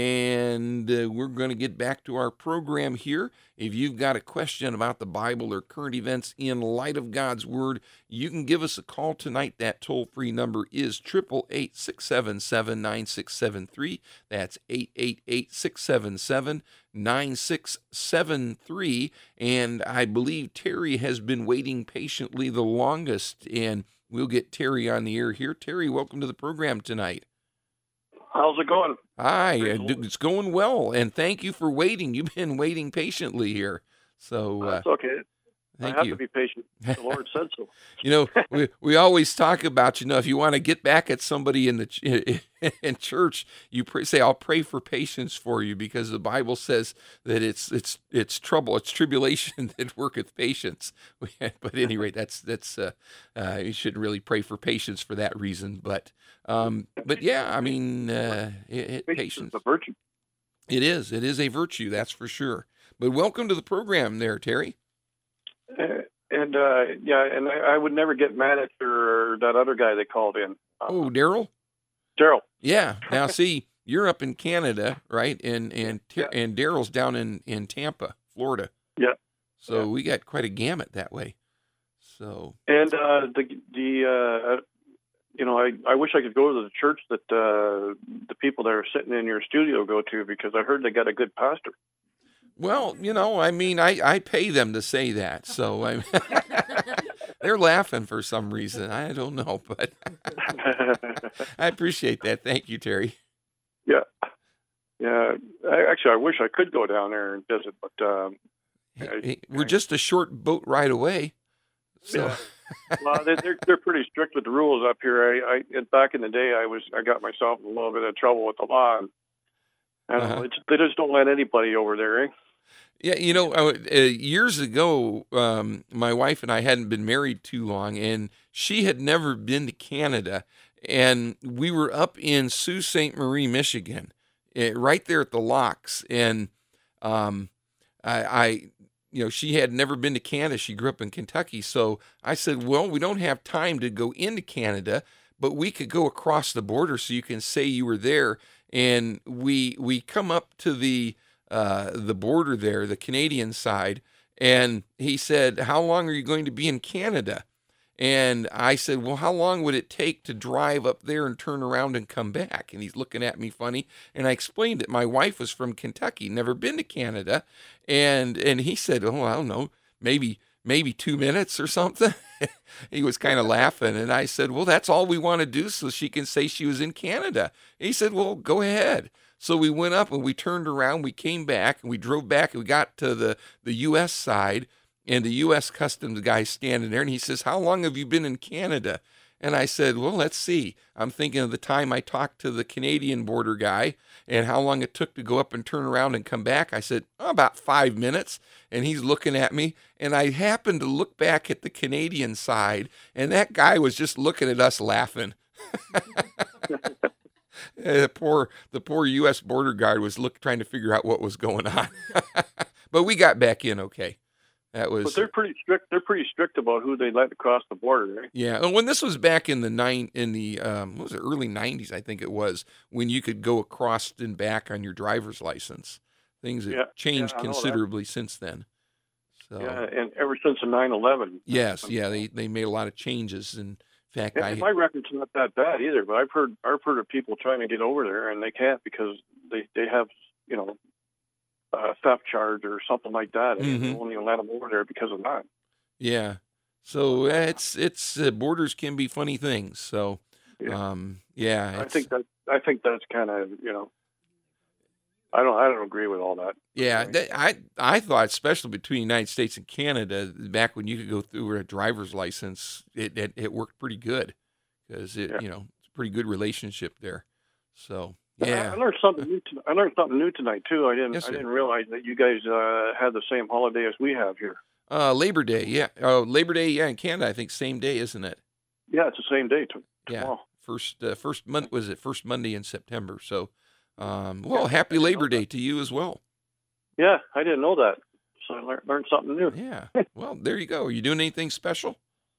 [SPEAKER 3] And uh, we're going to get back to our program here. If you've got a question about the Bible or current events in light of God's Word, you can give us a call tonight. That toll-free number is eight eight eight, six seven seven, nine six seven three. That's eight eight eight, six seven seven, nine six seven three. And I believe Terry has been waiting patiently the longest, and we'll get Terry on the air here. Terry, welcome to the program tonight.
[SPEAKER 7] How's it going?
[SPEAKER 3] Hi, it's going well, and thank you for waiting. You've been waiting patiently here, so uh,
[SPEAKER 7] that's okay.
[SPEAKER 3] Thank
[SPEAKER 7] I have
[SPEAKER 3] you.
[SPEAKER 7] to be patient. The Lord said so.
[SPEAKER 3] You know, we we always talk about, you know, if you want to get back at somebody in the ch- in church, you pray, say, "I'll pray for patience for you," because the Bible says that it's it's it's trouble, it's tribulation that worketh patience. But at any rate, that's that's uh, uh, you shouldn't really pray for patience for that reason. But um, but yeah, I mean, uh, it, it,
[SPEAKER 7] Patience
[SPEAKER 3] patience
[SPEAKER 7] is a virtue.
[SPEAKER 3] It is. It is a virtue, that's for sure. But welcome to the program there, Terry.
[SPEAKER 7] Uh, and uh, yeah, and I, I would never get mad at your that other guy that called in. Uh,
[SPEAKER 3] Oh, Daryl?
[SPEAKER 7] Daryl.
[SPEAKER 3] Yeah. Now, see, you're up in Canada, right? And and
[SPEAKER 7] Yeah.
[SPEAKER 3] and Daryl's down in, in Tampa, Florida.
[SPEAKER 7] Yeah.
[SPEAKER 3] So
[SPEAKER 7] Yeah.
[SPEAKER 3] we got quite a gamut that way. So
[SPEAKER 7] And uh, the the uh, you know, I, I wish I could go to the church that uh, the people that are sitting in your studio go to, because I heard they got a good pastor.
[SPEAKER 3] Well, you know, I mean, I, I pay them to say that, so I'm they're laughing for some reason. I don't know, but I appreciate that. Thank you, Terry.
[SPEAKER 7] Yeah. Yeah. I, actually, I wish I could go down there and visit, but um,
[SPEAKER 3] Hey, hey, we're just a short boat ride away. So
[SPEAKER 7] yeah. Well, they, they're they're pretty strict with the rules up here. I, I back in the day, I was I got myself in a little bit of trouble with the law, and I don't
[SPEAKER 3] Uh-huh.
[SPEAKER 7] know, it's, they just don't let anybody over there. Eh?
[SPEAKER 3] Yeah, you know, uh, uh, years ago, um, my wife and I hadn't been married too long, and she had never been to Canada, and we were up in Sault Ste. Marie, Michigan, eh, right there at the locks, and um, I, I, you know, she had never been to Canada. She grew up in Kentucky, so I said, well, we don't have time to go into Canada, but we could go across the border so you can say you were there, and we we come up to the uh, the border there, the Canadian side, and he said, how long are you going to be in Canada? And I said, well, how long would it take to drive up there and turn around and come back? And he's looking at me funny. And I explained that my wife was from Kentucky, never been to Canada. And and he said, oh, I don't know, maybe maybe two minutes or something. He was kind of laughing. And I said, well, that's all we want to do so she can say she was in Canada. And he said, well, go ahead. So we went up and we turned around, we came back, and we drove back, and we got to the, the U S side, and the U S Customs guy standing there, and he says, how long have you been in Canada? And I said, well, let's see. I'm thinking of the time I talked to the Canadian border guy and how long it took to go up and turn around and come back. I said, oh, about five minutes. And he's looking at me, and I happened to look back at the Canadian side, and that guy was just looking at us laughing. The poor, the poor U S border guard was look, trying to figure out what was going on. But we got back in okay. That was.
[SPEAKER 7] But they're pretty strict. They're pretty strict about who they let across the border. Eh?
[SPEAKER 3] Yeah, and when this was back in the nine in the um, what was it, early nineties, I think it was, when you could go across and back on your driver's license. Things have
[SPEAKER 7] Yeah,
[SPEAKER 3] changed
[SPEAKER 7] yeah, I know that.
[SPEAKER 3] considerably since then. So
[SPEAKER 7] Yeah, and ever since the nine eleven.
[SPEAKER 3] yes, yeah, they they made a lot of changes. In fact,
[SPEAKER 7] And
[SPEAKER 3] I
[SPEAKER 7] my record's not that bad either, but I've heard I've heard of people trying to get over there and they can't because they they have you know a theft charge or something like that, and
[SPEAKER 3] Mhm.
[SPEAKER 7] they won't even let them over there because of that.
[SPEAKER 3] yeah. So uh, it's it's uh, borders can be funny things. So
[SPEAKER 7] Yeah.
[SPEAKER 3] um, yeah,
[SPEAKER 7] I
[SPEAKER 3] it's-
[SPEAKER 7] think that I think that's kind of you know I don't I don't agree with all that.
[SPEAKER 3] Yeah,
[SPEAKER 7] Anyway.
[SPEAKER 3] that, I I thought, especially between the United States and Canada, back when you could go through a driver's license, it it, it worked pretty good because it
[SPEAKER 7] Yeah.
[SPEAKER 3] you know it's a pretty good relationship there. So
[SPEAKER 7] I-
[SPEAKER 3] yeah,
[SPEAKER 7] I learned something new. To, I learned something new tonight too. I didn't
[SPEAKER 3] Yes,
[SPEAKER 7] I
[SPEAKER 3] sir.
[SPEAKER 7] didn't realize that you guys uh, had the same holiday as we have here.
[SPEAKER 3] uh, Labor Day, yeah, oh Labor Day, yeah, in Canada, I think same day, isn't it?
[SPEAKER 7] Yeah, it's the same day. T-
[SPEAKER 3] Yeah,
[SPEAKER 7] tomorrow.
[SPEAKER 3] first uh, first month was it first Monday in September. So, um, well, happy Labor Day to you as well.
[SPEAKER 7] Yeah, I didn't know that. So I learned, learned something new.
[SPEAKER 3] Yeah, well, there you go. Are you doing anything special?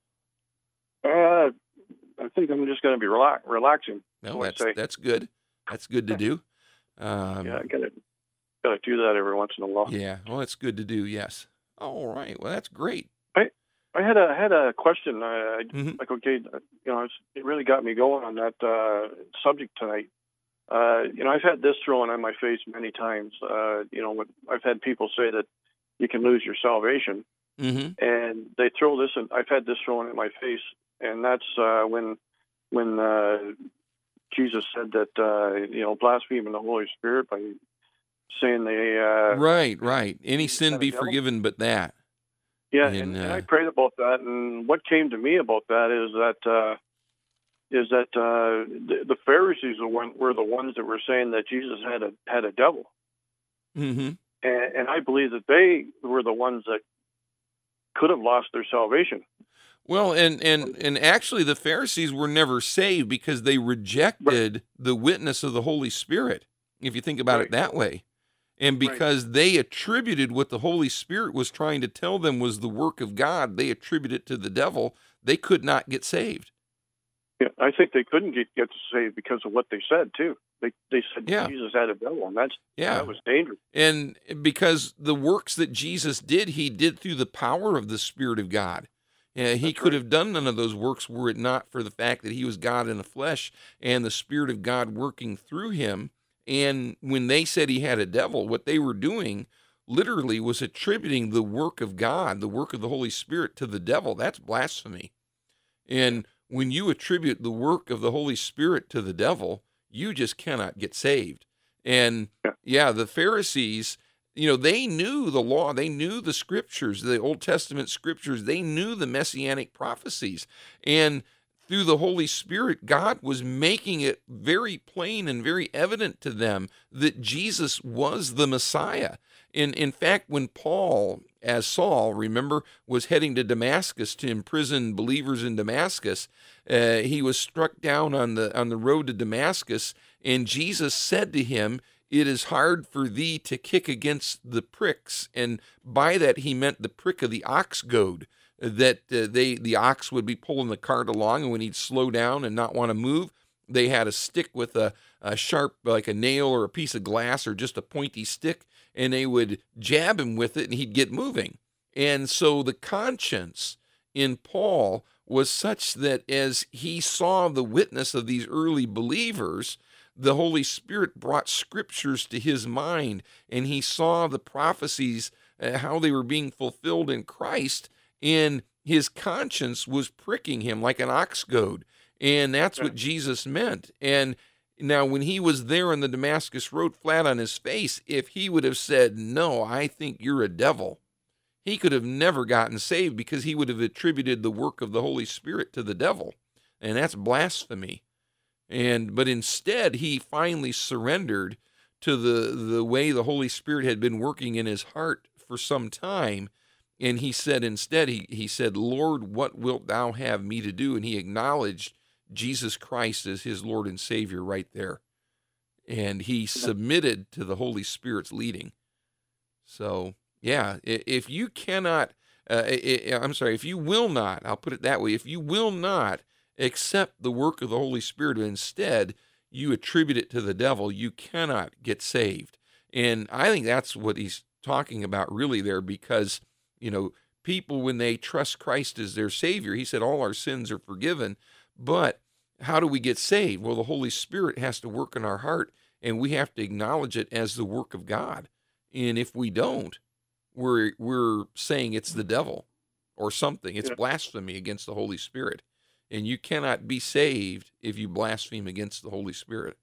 [SPEAKER 7] Uh, I think I'm just going to be relax, relaxing.
[SPEAKER 3] No,
[SPEAKER 7] I'd
[SPEAKER 3] that's
[SPEAKER 7] say.
[SPEAKER 3] that's good. That's good to do. Um,
[SPEAKER 7] Yeah, I got to got to do that every once in a while.
[SPEAKER 3] Yeah, well, it's good to do. Yes. All right. Well, that's great.
[SPEAKER 7] I had a had a question. Uh,
[SPEAKER 3] Mhm.
[SPEAKER 7] like, okay, you know, it's, it really got me going on that uh, subject tonight. Uh, you know, I've had this thrown on my face many times. Uh, you know, when I've had people say that you can lose your salvation,
[SPEAKER 3] Mm-hmm.
[SPEAKER 7] and they throw this. In, I've had this thrown in my face, and that's uh, when when uh, Jesus said that uh, you know blaspheming the Holy Spirit by saying they uh,
[SPEAKER 3] Right, right. Any sin
[SPEAKER 7] Kinda
[SPEAKER 3] be
[SPEAKER 7] devil?
[SPEAKER 3] forgiven, but that.
[SPEAKER 7] Yeah,
[SPEAKER 3] And,
[SPEAKER 7] and, and
[SPEAKER 3] uh,
[SPEAKER 7] I prayed about that, and what came to me about that is that uh, is that uh, the, the Pharisees were, one, were the ones that were saying that Jesus had a had a devil,
[SPEAKER 3] Mm-hmm.
[SPEAKER 7] and, and I believe that they were the ones that could have lost their salvation.
[SPEAKER 3] Well, and, and, and actually, the Pharisees were never saved because they rejected the witness of the Holy Spirit, if you think about
[SPEAKER 7] Right.
[SPEAKER 3] it that way. And
[SPEAKER 7] Right.
[SPEAKER 3] because they attributed what the Holy Spirit was trying to tell them was the work of God, they attributed it to the devil, they could not get saved.
[SPEAKER 7] Yeah, I think they couldn't get get saved because of what they said too. They they said
[SPEAKER 3] Yeah.
[SPEAKER 7] Jesus had a devil, and that's
[SPEAKER 3] Yeah.
[SPEAKER 7] that was dangerous.
[SPEAKER 3] And because the works that Jesus did, he did through the power of the Spirit of God. Uh, he
[SPEAKER 7] That's
[SPEAKER 3] could
[SPEAKER 7] right.
[SPEAKER 3] have done none of those works were it not for the fact that he was God in the flesh and the Spirit of God working through him. And when they said he had a devil, what they were doing literally was attributing the work of God, the work of the Holy Spirit, to the devil. That's blasphemy. And when you attribute the work of the Holy Spirit to the devil, you just cannot get saved. And
[SPEAKER 7] Yeah.
[SPEAKER 3] yeah, the Pharisees, you know, they knew the law, they knew the scriptures, the Old Testament scriptures, they knew the messianic prophecies. And through the Holy Spirit, God was making it very plain and very evident to them that Jesus was the Messiah. In, in fact, when Paul, as Saul, remember, was heading to Damascus to imprison believers in Damascus, uh, he was struck down on the on the road to Damascus, and Jesus said to him, "It is hard for thee to kick against the pricks." And by that he meant the prick of the ox goad, that uh, they the ox would be pulling the cart along, and when he'd slow down and not want to move, they had a stick with a, a sharp, like a nail or a piece of glass or just a pointy stick, and they would jab him with it, and he'd get moving. And so the conscience in Paul was such that as he saw the witness of these early believers, the Holy Spirit brought scriptures to his mind, and he saw the prophecies, uh, how they were being fulfilled in Christ, and his conscience was pricking him like an ox goad. And that's what Jesus meant. And now when he was there on the Damascus road flat on his face, if he would have said, "No, I think you're a devil," he could have never gotten saved, because he would have attributed the work of the Holy Spirit to the devil. And that's blasphemy. And but instead, he finally surrendered to the, the way the Holy Spirit had been working in his heart for some time. And he said instead, he, he said, "Lord, what wilt thou have me to do?" And he acknowledged Jesus Christ as his Lord and Savior right there. And he submitted to the Holy Spirit's leading. So, yeah, if you cannot, uh, I'm sorry, if you will not, I'll put it that way, if you will not accept the work of the Holy Spirit, and instead you attribute it to the devil, you cannot get saved. And I think that's what he's talking about really there, because, you know, people, when they trust Christ as their Savior, he said all our sins are forgiven. But how do we get saved? Well, the Holy Spirit has to work in our heart, and we have to acknowledge it as the work of God. And if we don't, we're we're saying it's the devil or something. It's yeah. blasphemy against the Holy Spirit. And you cannot be saved if you blaspheme against the Holy Spirit.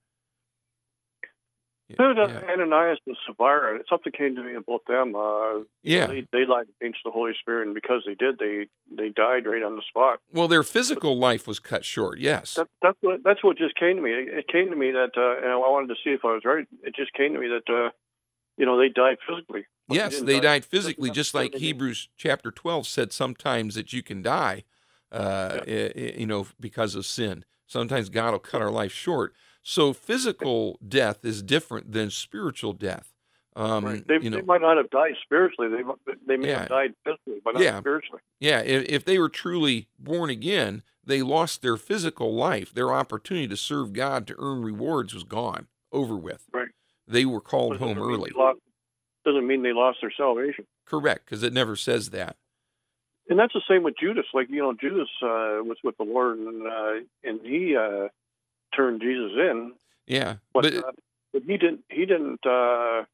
[SPEAKER 7] Yeah. Ananias and Sapphira, something came to me about them. Uh,
[SPEAKER 3] yeah.
[SPEAKER 7] They, they lied against the Holy Spirit, and because they did, they, they died right on the spot.
[SPEAKER 3] Well, their physical life was cut short, yes.
[SPEAKER 7] That, that's, what, that's what just came to me. It, it came to me that, uh, and I wanted to see if I was right, it just came to me that, uh, you know, they died physically.
[SPEAKER 3] Yes, they, they die. died physically, just like Hebrews chapter twelve said sometimes that you can die, uh, yeah. you know, because of sin. Sometimes God will cut our life short. So physical death is different than spiritual death. Um,
[SPEAKER 7] right. they,
[SPEAKER 3] you know,
[SPEAKER 7] they might not have died spiritually. They they may
[SPEAKER 3] yeah.
[SPEAKER 7] have died physically, but not
[SPEAKER 3] yeah.
[SPEAKER 7] spiritually.
[SPEAKER 3] Yeah, if, if they were truly born again, they lost their physical life. Their opportunity to serve God, to earn rewards, was gone, over with.
[SPEAKER 7] Right.
[SPEAKER 3] They were called
[SPEAKER 7] but
[SPEAKER 3] home early.
[SPEAKER 7] Lost, doesn't mean they lost their salvation.
[SPEAKER 3] Correct, because it never says that.
[SPEAKER 7] And that's the same with Judas. Like, you know, Judas uh, was with the Lord, and uh, and he uh, turned Jesus in.
[SPEAKER 3] Yeah,
[SPEAKER 7] but
[SPEAKER 3] but,
[SPEAKER 7] uh, but he didn't. He didn't. Uh,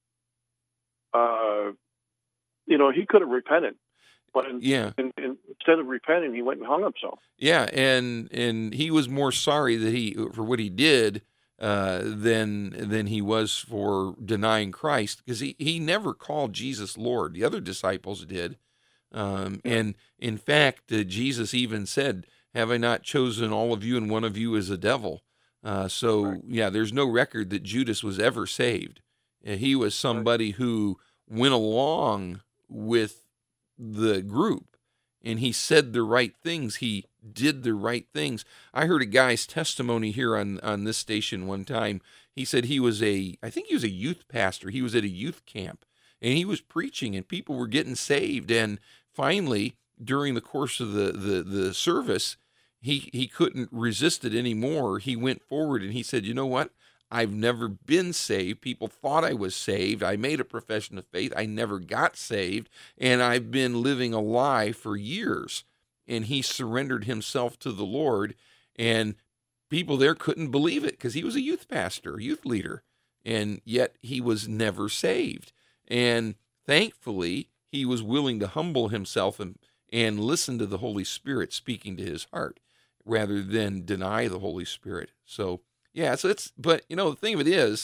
[SPEAKER 7] uh, you know, he could have repented, but in,
[SPEAKER 3] yeah,
[SPEAKER 7] in, in, instead of repenting, he went and hung himself.
[SPEAKER 3] Yeah, and and he was more sorry that he for what he did uh, than than he was for denying Christ, because he he never called Jesus Lord. The other disciples did. Um, and in fact, uh, Jesus even said, "Have I not chosen all of you, and one of you is a devil?" Uh, so, right. yeah, there's no record that Judas was ever saved. Uh, he was somebody right. who went along with the group, and he said the right things. He did the right things. I heard a guy's testimony here on, on this station one time. He said he was a, I think he was a youth pastor. He was at a youth camp, and he was preaching, and people were getting saved. And finally, during the course of the, the, the service, he, he couldn't resist it anymore. He went forward and he said, "You know what? I've never been saved. People thought I was saved. I made a profession of faith. I never got saved, and I've been living a lie for years." And he surrendered himself to the Lord, and people there couldn't believe it, because he was a youth pastor, a youth leader, and yet he was never saved. And thankfully, he was willing to humble himself and, and listen to the Holy Spirit speaking to his heart, rather than deny the Holy Spirit. So, yeah, so it's, but, you know, the thing of it is,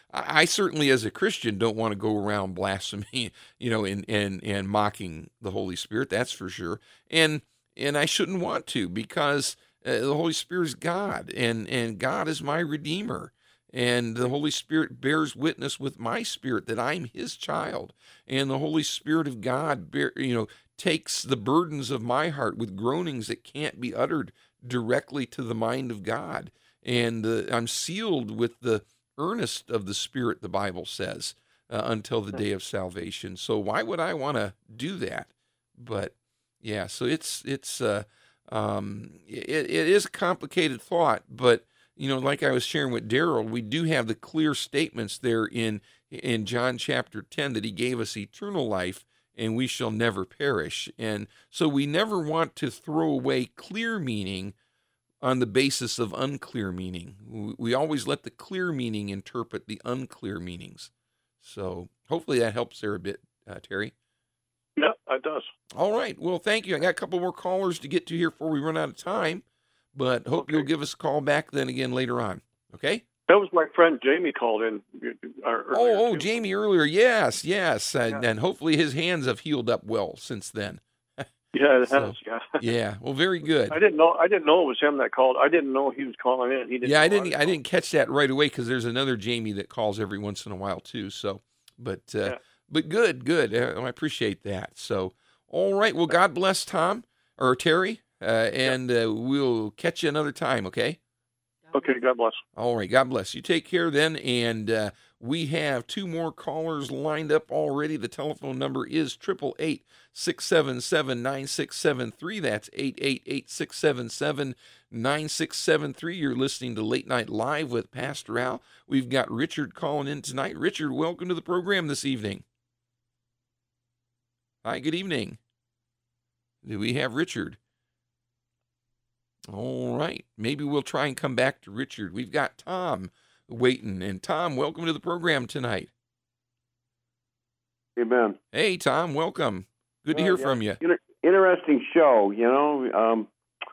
[SPEAKER 3] I, I certainly, as a Christian, don't want to go around blaspheming, you know, and, and, and mocking the Holy Spirit. That's for sure. And, and I shouldn't want to, because uh, the Holy Spirit is God, and, and God is my Redeemer. And the Holy Spirit bears witness with my spirit that I'm his child. And the Holy Spirit of God, bear, you know, takes the burdens of my heart with groanings that can't be uttered directly to the mind of God. And uh, I'm sealed with the earnest of the Spirit, the Bible says, uh, until the day of salvation. So why would I want to do that? But yeah, so it's, it's, uh, um, it, it is a complicated thought, but you know, like I was sharing with Daryl, we do have the clear statements there in in John chapter ten that he gave us eternal life and we shall never perish. And so we never want to throw away clear meaning on the basis of unclear meaning. We always let the clear meaning interpret the unclear meanings. So hopefully that helps there a bit, uh, Terry.
[SPEAKER 7] Yeah, it does.
[SPEAKER 3] All right. Well, thank you. I got a couple more callers to get to here before we run out of time. But hope okay. you'll give us a call back then again later on. Okay?
[SPEAKER 7] That was my friend Jamie called in. Oh,
[SPEAKER 3] oh, Jamie earlier. Yes, yes. Yeah. And, and hopefully his hands have healed up well since then.
[SPEAKER 7] Yeah, it
[SPEAKER 3] so,
[SPEAKER 7] has. Yeah.
[SPEAKER 3] Yeah. Well, very good.
[SPEAKER 7] I didn't know. I didn't know it was him that called. I didn't know he was calling in. He didn't.
[SPEAKER 3] Yeah, I didn't. I didn't catch that right away because there's another Jamie that calls every once in a while too. So, but uh, yeah. but good, good. I appreciate that. So, all right. Well, God bless Tom or Terry. Uh, and uh, we'll catch you another time, okay?
[SPEAKER 7] Okay, God bless.
[SPEAKER 3] All right, God bless. You take care then, and uh, we have two more callers lined up already. The telephone number is eight eight eight, six seven seven, nine six seven three. That's eight eight eight, six seven seven, nine six seven three. You're listening to Late Night Live with Pastor Al. We've got Richard calling in tonight. Richard, welcome to the program this evening. Hi, good evening. Do we have Richard? All right. Maybe we'll try and come back to Richard. We've got Tom waiting. And Tom, welcome to the program tonight.
[SPEAKER 8] Amen.
[SPEAKER 3] Hey, Tom, welcome. Good to hear uh, yeah. from you.
[SPEAKER 8] Inter- interesting show, you know. Um,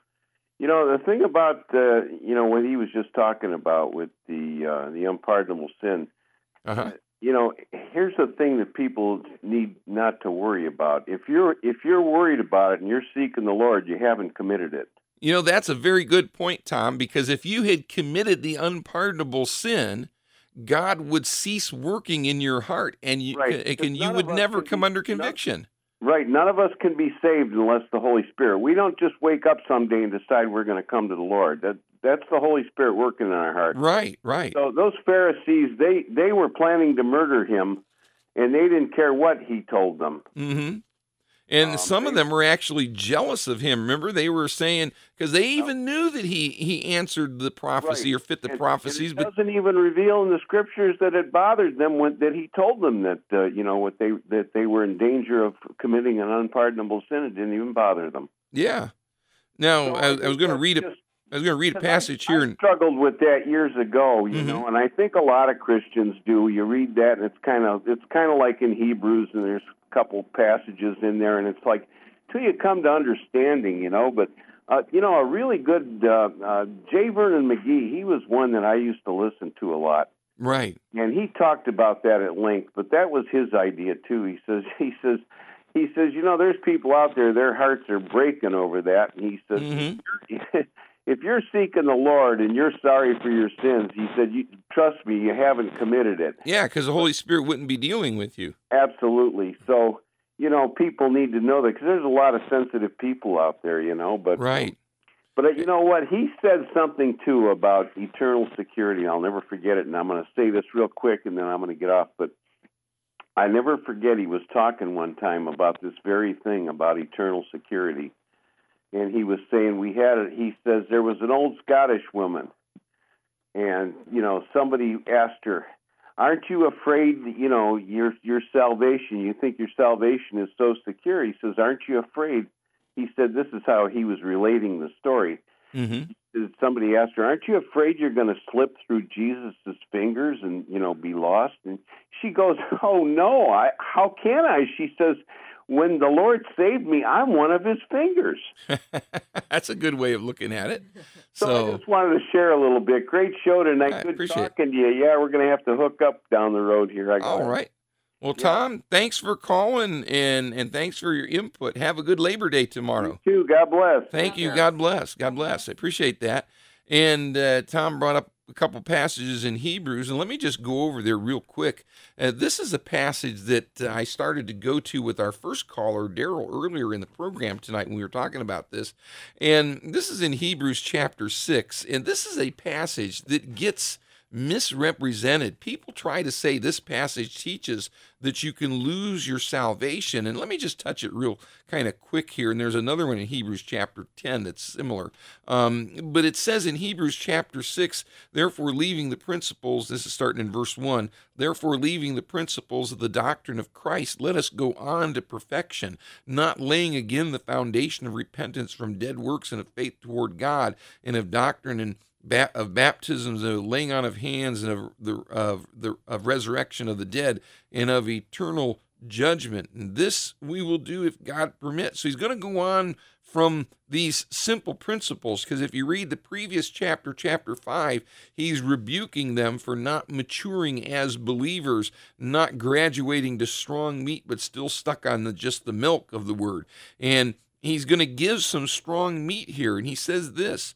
[SPEAKER 8] you know, the thing about, uh, you know, what he was just talking about with the uh, the unpardonable sin,
[SPEAKER 3] uh-huh.
[SPEAKER 8] uh, you know, here's the thing that people need not to worry about. If you're if you're worried about it and you're seeking the Lord, you haven't committed it.
[SPEAKER 3] You know, that's a very good point, Tom, because if you had committed the unpardonable sin, God would cease working in your heart, and you,
[SPEAKER 8] right.
[SPEAKER 3] can, you would never come under conviction.
[SPEAKER 8] None, right. None of us can be saved unless the Holy Spirit. We don't just wake up someday and decide we're going to come to the Lord. That That's the Holy Spirit working in our heart.
[SPEAKER 3] Right, right.
[SPEAKER 8] So those Pharisees, they, they were planning to murder him, and they didn't care what he told them.
[SPEAKER 3] Mm-hmm. And um, some of them were actually jealous of him. Remember, they were saying, because they even knew that he, he answered the prophecy
[SPEAKER 8] right.
[SPEAKER 3] or fit the
[SPEAKER 8] and,
[SPEAKER 3] prophecies.
[SPEAKER 8] And it
[SPEAKER 3] but
[SPEAKER 8] doesn't even reveal in the scriptures that it bothered them when, that he told them that uh, you know what they that they were in danger of committing an unpardonable sin. It didn't even bother them.
[SPEAKER 3] Yeah. Now
[SPEAKER 8] so
[SPEAKER 3] I, I, I was going to read a. I was going to read a passage
[SPEAKER 8] I,
[SPEAKER 3] here.
[SPEAKER 8] I
[SPEAKER 3] and
[SPEAKER 8] struggled with that years ago, you
[SPEAKER 3] mm-hmm.
[SPEAKER 8] know, and I think a lot of Christians do. You read that, and it's kind of it's kind of like in Hebrews, and there's a couple passages in there, and it's like till you come to understanding, you know. But uh, you know, a really good uh, uh, J. Vernon McGee, he was one that I used to listen to a lot.
[SPEAKER 3] Right.
[SPEAKER 8] And he talked about that at length, but that was his idea too. He says he says. He says, you know, there's people out there, their hearts are breaking over that. And he says, mm-hmm. if you're seeking the Lord and you're sorry for your sins, he said, you, trust me, you haven't committed it.
[SPEAKER 3] Yeah, because the Holy Spirit wouldn't be dealing with you.
[SPEAKER 8] Absolutely. So, you know, people need to know that because there's a lot of sensitive people out there, you know. But
[SPEAKER 3] right.
[SPEAKER 8] But you know what? He said something, too, about eternal security. I'll never forget it, and I'm going to say this real quick, and then I'm going to get off. But I never forget he was talking one time about this very thing, about eternal security. And he was saying we had it. He says there was an old Scottish woman, and, you know, somebody asked her, aren't you afraid, you know, your your salvation, you think your salvation is so secure? He says, aren't you afraid? He said this is how he was relating the story.
[SPEAKER 3] Mm-hmm.
[SPEAKER 8] Somebody asked her, aren't you afraid you're going to slip through Jesus' fingers and, you know, be lost? And she goes, oh, no, I, how can I? She says, when the Lord saved me, I'm one of his fingers.
[SPEAKER 3] That's a good way of looking at it.
[SPEAKER 8] So,
[SPEAKER 3] So,
[SPEAKER 8] I just wanted to share a little bit. Great show tonight.
[SPEAKER 3] I
[SPEAKER 8] Good
[SPEAKER 3] appreciate it.
[SPEAKER 8] talking to you. Yeah, we're going to have to hook up down the road here. I
[SPEAKER 3] all
[SPEAKER 8] gotta-
[SPEAKER 3] right. Well,
[SPEAKER 8] Yeah.
[SPEAKER 3] Tom, thanks for calling and, and thanks for your input. Have a good Labor Day tomorrow.
[SPEAKER 8] You too. God bless.
[SPEAKER 3] Thank you. God bless. God bless. I appreciate that. And uh, Tom brought up a couple passages in Hebrews, and let me just go over there real quick. Uh, this is a passage that uh, I started to go to with our first caller, Daryl, earlier in the program tonight when we were talking about this. And this is in Hebrews chapter six, and this is a passage that gets misrepresented. People try to say this passage teaches that you can lose your salvation. And let me just touch it real kind of quick here. And there's another one in Hebrews chapter ten that's similar. Um, but it says in Hebrews chapter six, therefore leaving the principles, this is starting in verse one, therefore leaving the principles of the doctrine of Christ, let us go on to perfection, not laying again the foundation of repentance from dead works and of faith toward God and of doctrine and of baptisms, of laying on of hands, and of the of the of resurrection of the dead, and of eternal judgment. And this we will do if God permits. So he's going to go on from these simple principles, because if you read the previous chapter, chapter five, he's rebuking them for not maturing as believers, not graduating to strong meat, but still stuck on the, just the milk of the word. And he's going to give some strong meat here, and he says this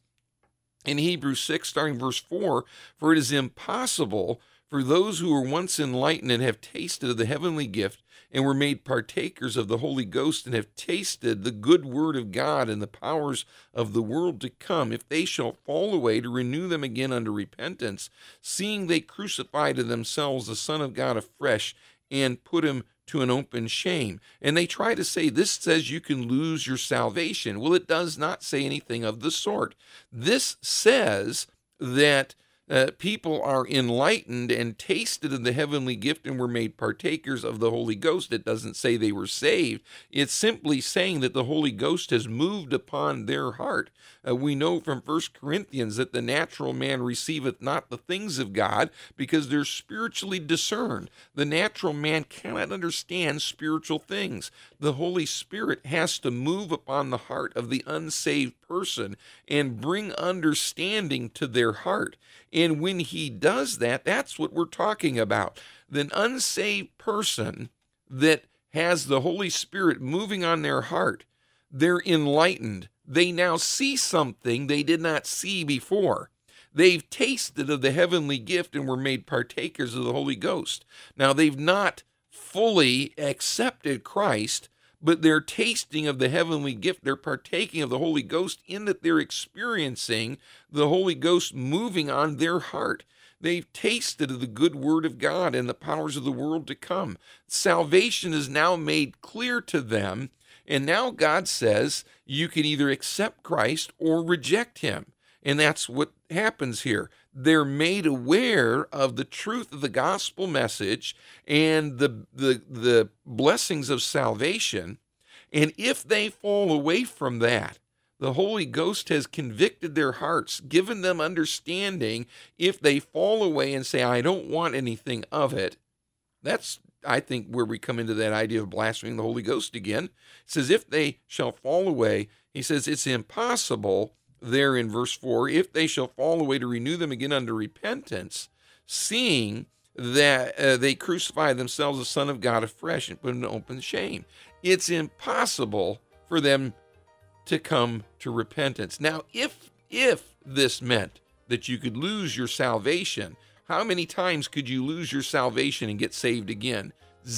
[SPEAKER 3] in Hebrews six, starting verse four, for it is impossible for those who were once enlightened and have tasted of the heavenly gift and were made partakers of the Holy Ghost and have tasted the good word of God and the powers of the world to come, if they shall fall away, to renew them again unto repentance, seeing they crucify to themselves the Son of God afresh and put him to an open shame. And they try to say this says you can lose your salvation. Well, it does not say anything of the sort. This says that uh, people are enlightened and tasted of the heavenly gift and were made partakers of the Holy Ghost. It doesn't say they were saved. It's simply saying that the Holy Ghost has moved upon their heart. Uh, we know from First Corinthians that the natural man receiveth not the things of God because they're spiritually discerned. The natural man cannot understand spiritual things. The Holy Spirit has to move upon the heart of the unsaved person and bring understanding to their heart. And when he does that, that's what we're talking about. The unsaved person that has the Holy Spirit moving on their heart, they're enlightened. They now see something they did not see before. They've tasted of the heavenly gift and were made partakers of the Holy Ghost. Now, they've not fully accepted Christ, but they're tasting of the heavenly gift. They're partaking of the Holy Ghost in that they're experiencing the Holy Ghost moving on their heart. They've tasted of the good word of God and the powers of the world to come. Salvation is now made clear to them, and now God says you can either accept Christ or reject him. And that's what happens here. They're made aware of the truth of the gospel message and the, the, the blessings of salvation. And if they fall away from that, the Holy Ghost has convicted their hearts, given them understanding. If they fall away and say, I don't want anything of it, that's, I think, where we come into that idea of blaspheming the Holy Ghost again. It says, if they shall fall away, he says, it's impossible there in verse four, if they shall fall away, to renew them again unto repentance, seeing that uh, they crucify themselves the Son of God afresh and put him to open shame. It's impossible for them to come to repentance. Now, if if this meant that you could lose your salvation, how many times could you lose your salvation and get saved again?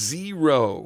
[SPEAKER 3] Zero.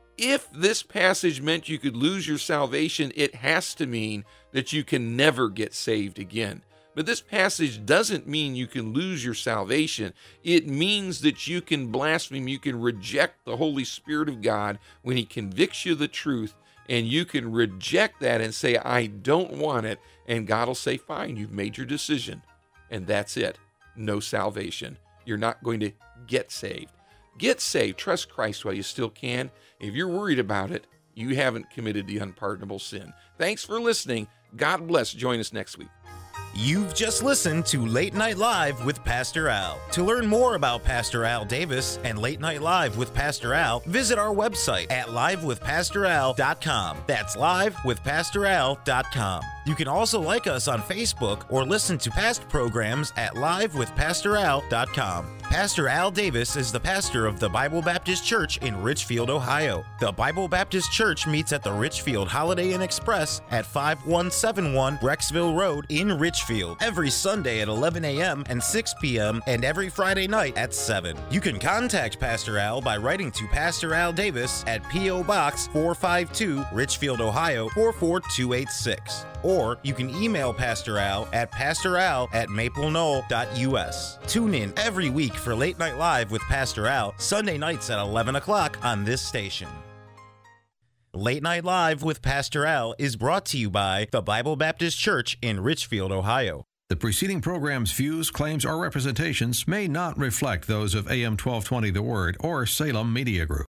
[SPEAKER 3] If this passage meant you could lose your salvation, it has to mean that you can never get saved again. But this passage doesn't mean you can lose your salvation. It means that you can blaspheme, you can reject the Holy Spirit of God when he convicts you of the truth, and you can reject that and say, I don't want it, and God will say, fine, you've made your decision, and that's it. No salvation. You're not going to get saved. Get saved. Trust Christ while you still can. If you're worried about it, you haven't committed the unpardonable sin. Thanks for listening. God bless. Join us next week.
[SPEAKER 2] You've just listened to Late Night Live with Pastor Al. To learn more about Pastor Al Davis and Late Night Live with Pastor Al, visit our website at live with pastor al dot com. That's live with pastor al dot com. You can also like us on Facebook or listen to past programs at live with pastor al dot com. Pastor Al Davis is the pastor of the Bible Baptist Church in Richfield, Ohio. The Bible Baptist Church meets at the Richfield Holiday Inn Express at five one seven one Brecksville Road in Richfield every Sunday at eleven a.m. and six p.m. and every Friday night at seven. You can contact Pastor Al by writing to Pastor Al Davis at P O. Box four five two, Richfield, Ohio four four two eight six. Or you can email Pastor Al at pastoral at maple knoll dot u s. Tune in every week for Late Night Live with Pastor Al, Sunday nights at eleven o'clock on this station. Late Night Live with Pastor Al is brought to you by the Bible Baptist Church in Richfield, Ohio.
[SPEAKER 9] The preceding program's views, claims, or representations may not reflect those of A M twelve twenty The Word or Salem Media Group.